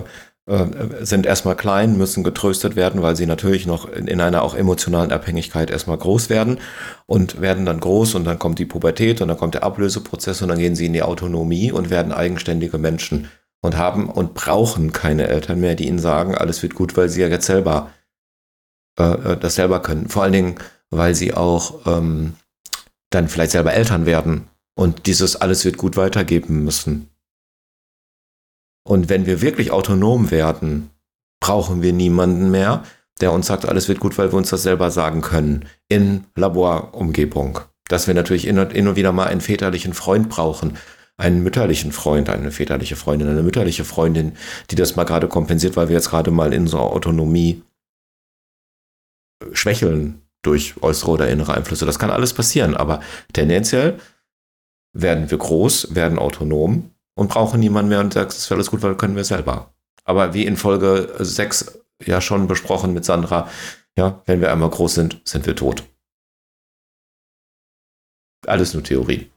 A: äh, sind erstmal klein, müssen getröstet werden, weil sie natürlich noch in, in einer auch emotionalen Abhängigkeit erstmal groß werden und werden dann groß und dann kommt die Pubertät und dann kommt der Ablöseprozess und dann gehen sie in die Autonomie und werden eigenständige Menschen und haben und brauchen keine Eltern mehr, die ihnen sagen, alles wird gut, weil sie ja jetzt selber äh, das selber können. Vor allen Dingen, weil sie auch ähm, dann vielleicht selber Eltern werden und dieses alles wird gut weitergeben müssen. Und wenn wir wirklich autonom werden, brauchen wir niemanden mehr, der uns sagt, alles wird gut, weil wir uns das selber sagen können, in Laborumgebung. Dass wir natürlich hin und wieder mal einen väterlichen Freund brauchen, einen mütterlichen Freund, eine väterliche Freundin, eine mütterliche Freundin, die das mal gerade kompensiert, weil wir jetzt gerade mal in unserer Autonomie schwächeln durch äußere oder innere Einflüsse. Das kann alles passieren, aber tendenziell werden wir groß, werden autonom und brauchen niemanden mehr und sagst, es ist alles gut, weil können wir selber. Aber wie in Folge sechs ja schon besprochen mit Sandra, ja, wenn wir einmal groß sind, sind wir tot. Alles nur Theorie.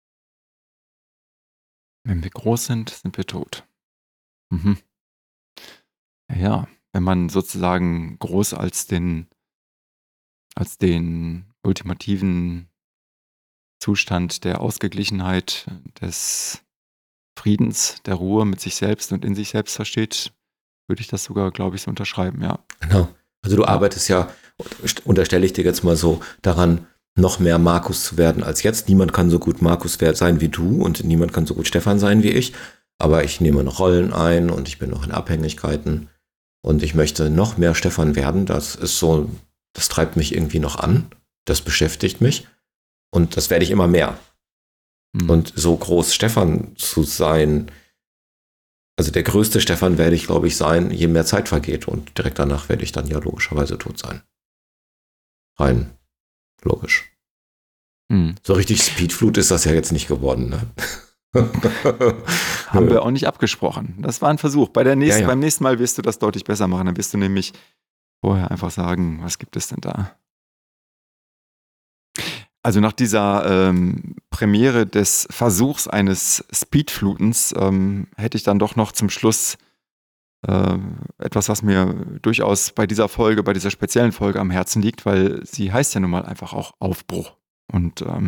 B: Wenn wir groß sind, sind wir tot. Mhm. Ja, wenn man sozusagen groß als den, als den ultimativen Zustand der Ausgeglichenheit, des Friedens, der Ruhe mit sich selbst und in sich selbst versteht, würde ich das sogar, glaube ich, so unterschreiben, ja.
A: Genau. Also du arbeitest ja, unterstelle ich dir jetzt mal so, daran, noch mehr Markus zu werden als jetzt. Niemand kann so gut Markus sein wie du und niemand kann so gut Stefan sein wie ich. Aber ich nehme noch Rollen ein und ich bin noch in Abhängigkeiten und ich möchte noch mehr Stefan werden. Das ist so, das treibt mich irgendwie noch an. Das beschäftigt mich und das werde ich immer mehr. Mhm. Und so groß Stefan zu sein, also der größte Stefan werde ich, glaube ich, sein, je mehr Zeit vergeht und direkt danach werde ich dann ja logischerweise tot sein. Rein logisch. Mhm. So richtig Speedflut ist das ja jetzt nicht geworden, ne?
B: Haben wir auch nicht abgesprochen. Das war ein Versuch. Bei der nächsten,
A: ja, ja.
B: Beim nächsten Mal wirst du das deutlich besser machen. Dann wirst du nämlich vorher einfach sagen, was gibt es denn da? Also nach dieser ähm, Premiere des Versuchs eines Speedflutens ähm, hätte ich dann doch noch zum Schluss äh, etwas, was mir durchaus bei dieser Folge, bei dieser speziellen Folge am Herzen liegt, weil sie heißt ja nun mal einfach auch Aufbruch. Und ähm,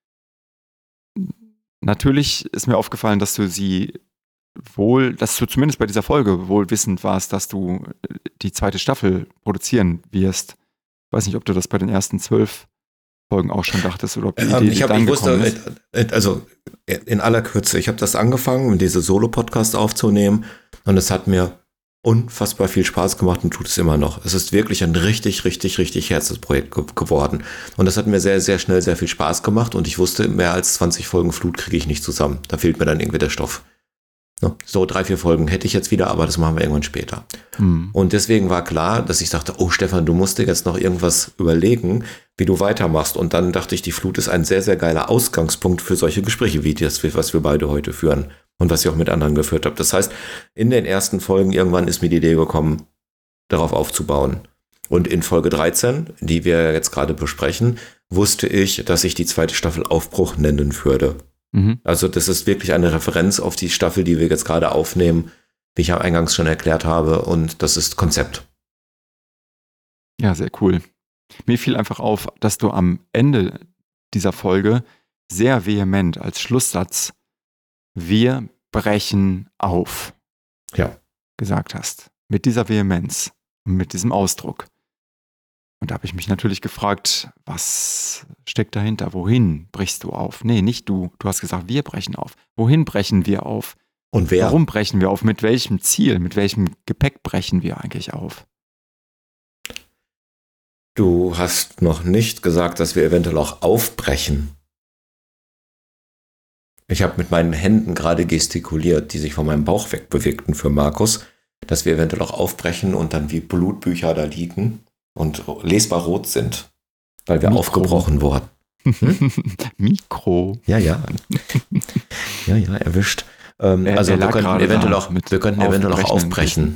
B: natürlich ist mir aufgefallen, dass du sie wohl, dass du zumindest bei dieser Folge wohl wissend warst, dass du die zweite Staffel produzieren wirst. Ich weiß nicht, ob du das bei den ersten zwölf Folgen auch schon dachtest oder ob die Idee
A: ähm, ich hab,
B: dann
A: ich wusste,
B: gekommen ist.
A: Also in aller Kürze, ich habe das angefangen, diese Solo-Podcast aufzunehmen und es hat mir unfassbar viel Spaß gemacht und tut es immer noch. Es ist wirklich ein richtig, richtig, richtig Herzensprojekt ge- geworden. Und das hat mir sehr, sehr schnell sehr viel Spaß gemacht und ich wusste, mehr als zwanzig Folgen Flut kriege ich nicht zusammen. Da fehlt mir dann irgendwie der Stoff. So drei, vier Folgen hätte ich jetzt wieder, aber das machen wir irgendwann später. Hm. Und deswegen war klar, dass ich dachte, oh Stefan, du musst dir jetzt noch irgendwas überlegen, wie du weitermachst. Und dann dachte ich, die Flut ist ein sehr, sehr geiler Ausgangspunkt für solche Gespräche wie das, was wir beide heute führen und was ich auch mit anderen geführt habe. Das heißt, in den ersten Folgen irgendwann ist mir die Idee gekommen, darauf aufzubauen. Und in Folge dreizehn, die wir jetzt gerade besprechen, wusste ich, dass ich die zweite Staffel Aufbruch nennen würde. Mhm. Also das ist wirklich eine Referenz auf die Staffel, die wir jetzt gerade aufnehmen, wie ich ja eingangs schon erklärt habe. Und das ist Konzept.
B: Ja, sehr cool. Mir fiel einfach auf, dass du am Ende dieser Folge sehr vehement als Schlusssatz wir brechen auf
A: ja.
B: gesagt hast. Mit dieser Vehemenz und mit diesem Ausdruck. Und da habe ich mich natürlich gefragt, was steckt dahinter? Wohin brichst du auf? Nee, nicht du. Du hast gesagt, wir brechen auf. Wohin brechen wir auf?
A: Und wer?
B: Warum brechen wir auf? Mit welchem Ziel? Mit welchem Gepäck brechen wir eigentlich auf?
A: Du hast noch nicht gesagt, dass wir eventuell auch aufbrechen. Ich habe mit meinen Händen gerade gestikuliert, die sich von meinem Bauch wegbewegten für Markus, dass wir eventuell auch aufbrechen und dann wie Blutbücher da liegen und lesbar rot sind, weil wir Mikro. aufgebrochen wurden. Hm?
B: Mikro.
A: Ja, ja. Ja, ja, erwischt. Ähm, er, also er wir könnten eventuell auch, wir könnten eventuell auch aufbrechen.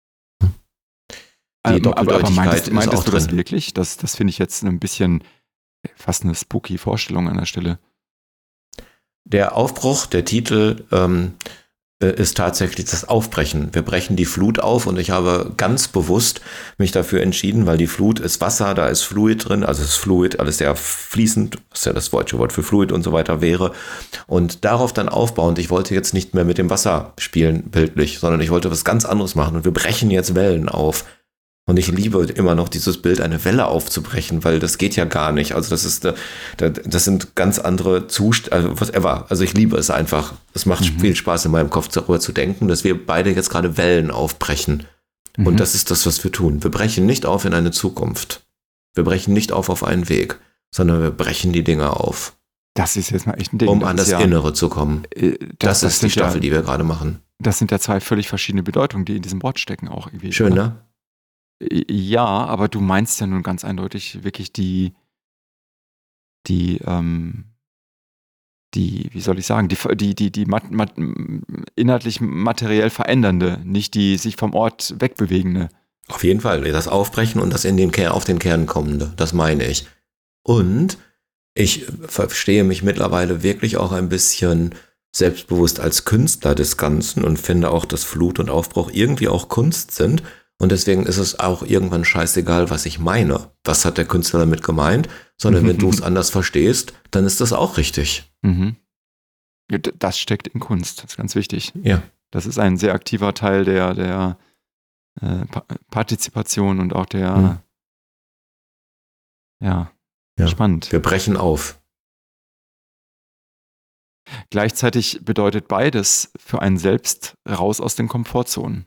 B: Die ähm, Doppeldeutigkeit aber meintest, ist meintest auch du drin. Das wirklich? Das, das finde ich jetzt ein bisschen fast eine spooky Vorstellung an der Stelle.
A: Der Aufbruch, der Titel, ähm, ist tatsächlich das Aufbrechen. Wir brechen die Flut auf und ich habe ganz bewusst mich dafür entschieden, weil die Flut ist Wasser, da ist Fluid drin, also es ist Fluid, alles sehr fließend, was ja das deutsche Wort für Fluid und so weiter wäre. Und darauf dann aufbauend, ich wollte jetzt nicht mehr mit dem Wasser spielen, bildlich, sondern ich wollte was ganz anderes machen und wir brechen jetzt Wellen auf. Und ich liebe immer noch dieses Bild, eine Welle aufzubrechen, weil das geht ja gar nicht. Also das ist, das sind ganz andere Zustände, also whatever. Also ich liebe es einfach. Es macht mhm. viel Spaß in meinem Kopf darüber zu denken, dass wir beide jetzt gerade Wellen aufbrechen. Mhm. Und das ist das, was wir tun. Wir brechen nicht auf in eine Zukunft. Wir brechen nicht auf auf einen Weg, sondern wir brechen die Dinge auf.
B: Das ist jetzt mal echt ein Ding.
A: Um an das
B: ja,
A: Innere zu kommen.
B: Das,
A: das, das ist die Staffel,
B: ja,
A: die wir gerade machen.
B: Das sind ja zwei völlig verschiedene Bedeutungen, die in diesem Wort stecken auch irgendwie.
A: Schön, ne?
B: Ja, aber du meinst ja nun ganz eindeutig wirklich die, die, ähm, die, wie soll ich sagen, die, die, die, die mat, mat, inhaltlich materiell verändernde, nicht die sich vom Ort wegbewegende.
A: Auf jeden Fall, das Aufbrechen und das in den Kern, auf den Kern kommende, das meine ich. Und ich verstehe mich mittlerweile wirklich auch ein bisschen selbstbewusst als Künstler des Ganzen und finde auch, dass Flut und Aufbruch irgendwie auch Kunst sind. Und deswegen ist es auch irgendwann scheißegal, was ich meine. Was hat der Künstler damit gemeint? Sondern wenn du es anders verstehst, dann ist das auch richtig.
B: Mhm. Ja, das steckt in Kunst, das ist ganz wichtig.
A: Ja.
B: Das ist ein sehr aktiver Teil der, der äh, pa- Partizipation und auch der,
A: mhm.
B: ja,
A: ja,
B: spannend.
A: Wir brechen auf.
B: Gleichzeitig bedeutet beides für einen selbst raus aus den Komfortzonen.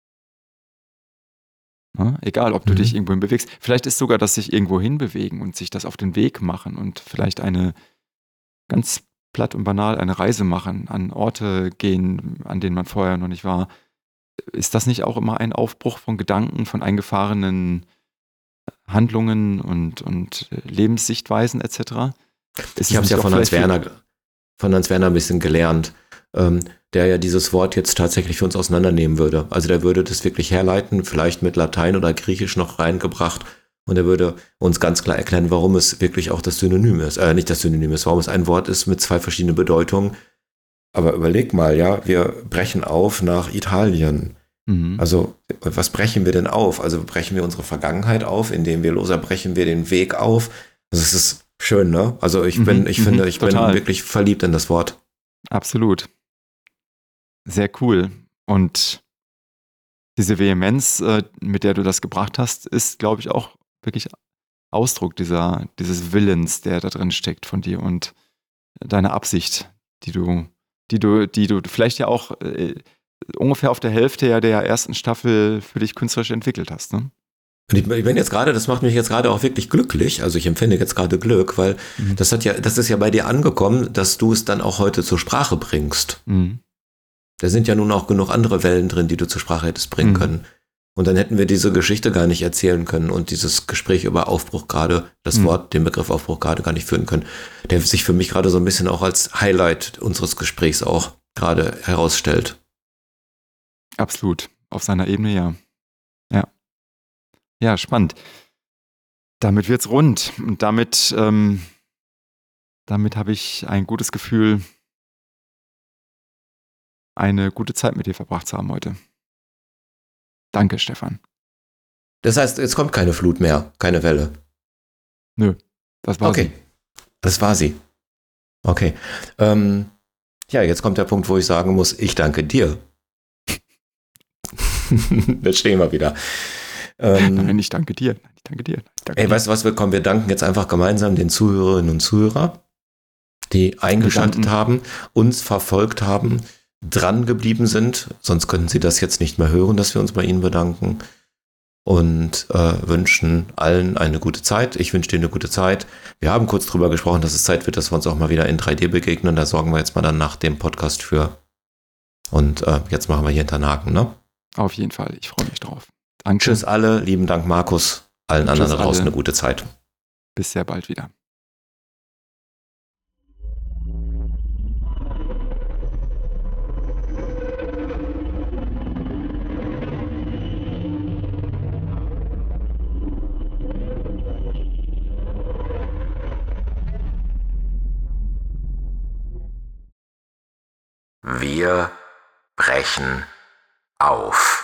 B: Ja, egal, ob du mhm. dich irgendwohin bewegst. Vielleicht ist sogar das sich irgendwohin bewegen und sich das auf den Weg machen und vielleicht eine, ganz platt und banal, eine Reise machen, an Orte gehen, an denen man vorher noch nicht war. Ist das nicht auch immer ein Aufbruch von Gedanken, von eingefahrenen Handlungen und, und Lebenssichtweisen et cetera?
A: Ich habe es ja von Hans Werner, von Hans Werner ein bisschen gelernt. Ähm, der ja dieses Wort jetzt tatsächlich für uns auseinandernehmen würde. Also der würde das wirklich herleiten, vielleicht mit Latein oder Griechisch noch reingebracht und er würde uns ganz klar erklären, warum es wirklich auch das Synonym ist, äh, nicht das Synonym ist, warum es ein Wort ist mit zwei verschiedenen Bedeutungen. Aber überleg mal, ja, wir brechen auf nach Italien. Mhm. Also was brechen wir denn auf? Also brechen wir unsere Vergangenheit auf, indem wir loser brechen wir den Weg auf. Also es ist schön, ne? Also ich bin, mhm. ich finde, ich Total. bin wirklich verliebt in das Wort.
B: Absolut. Sehr cool. Und diese Vehemenz, äh, mit der du das gebracht hast, ist, glaube ich, auch wirklich Ausdruck dieser, dieses Willens, der da drin steckt von dir und deine Absicht, die du, die du, die du vielleicht ja auch äh, ungefähr auf der Hälfte ja der ersten Staffel für dich künstlerisch entwickelt hast, ne?
A: Und ich bin jetzt gerade, das macht mich jetzt gerade auch wirklich glücklich, also ich empfinde jetzt gerade Glück, weil mhm. das hat ja, das ist ja bei dir angekommen, dass du es dann auch heute zur Sprache bringst. Mhm. Da sind ja nun auch genug andere Wellen drin, die du zur Sprache hättest bringen mhm. können. Und dann hätten wir diese Geschichte gar nicht erzählen können und dieses Gespräch über Aufbruch gerade, das mhm. Wort, den Begriff Aufbruch gerade gar nicht führen können, der sich für mich gerade so ein bisschen auch als Highlight unseres Gesprächs auch gerade herausstellt.
B: Absolut. Auf seiner Ebene, ja. Ja. Ja, spannend. Damit wird's rund. Und damit, ähm, damit habe ich ein gutes Gefühl, eine gute Zeit mit dir verbracht zu haben heute. Danke, Stefan.
A: Das heißt, jetzt kommt keine Flut mehr, keine Welle.
B: Nö, das war
A: okay. sie. Okay, das war sie. Okay. Ähm, ja, jetzt kommt der Punkt, wo ich sagen muss, ich danke dir. Jetzt stehen wir wieder.
B: Ähm, Nein, ich danke dir. Ich danke dir. Ich danke
A: ey,
B: dir.
A: weißt du was, wir kommen, wir danken jetzt einfach gemeinsam den Zuhörerinnen und Zuhörern, die eingeschaltet haben, uns verfolgt haben, dran geblieben sind, sonst könnten sie das jetzt nicht mehr hören, dass wir uns bei ihnen bedanken und äh, wünschen allen eine gute Zeit. Ich wünsche dir eine gute Zeit. Wir haben kurz drüber gesprochen, dass es Zeit wird, dass wir uns auch mal wieder in drei D begegnen. Da sorgen wir jetzt mal dann nach dem Podcast für. Und äh, jetzt machen wir hier hinter den Haken, ne?
B: Auf jeden Fall, ich freue mich drauf. Danke.
A: Tschüss alle, lieben Dank Markus, allen anderen da draußen eine gute Zeit.
B: Bis sehr bald wieder.
A: Wir brechen auf.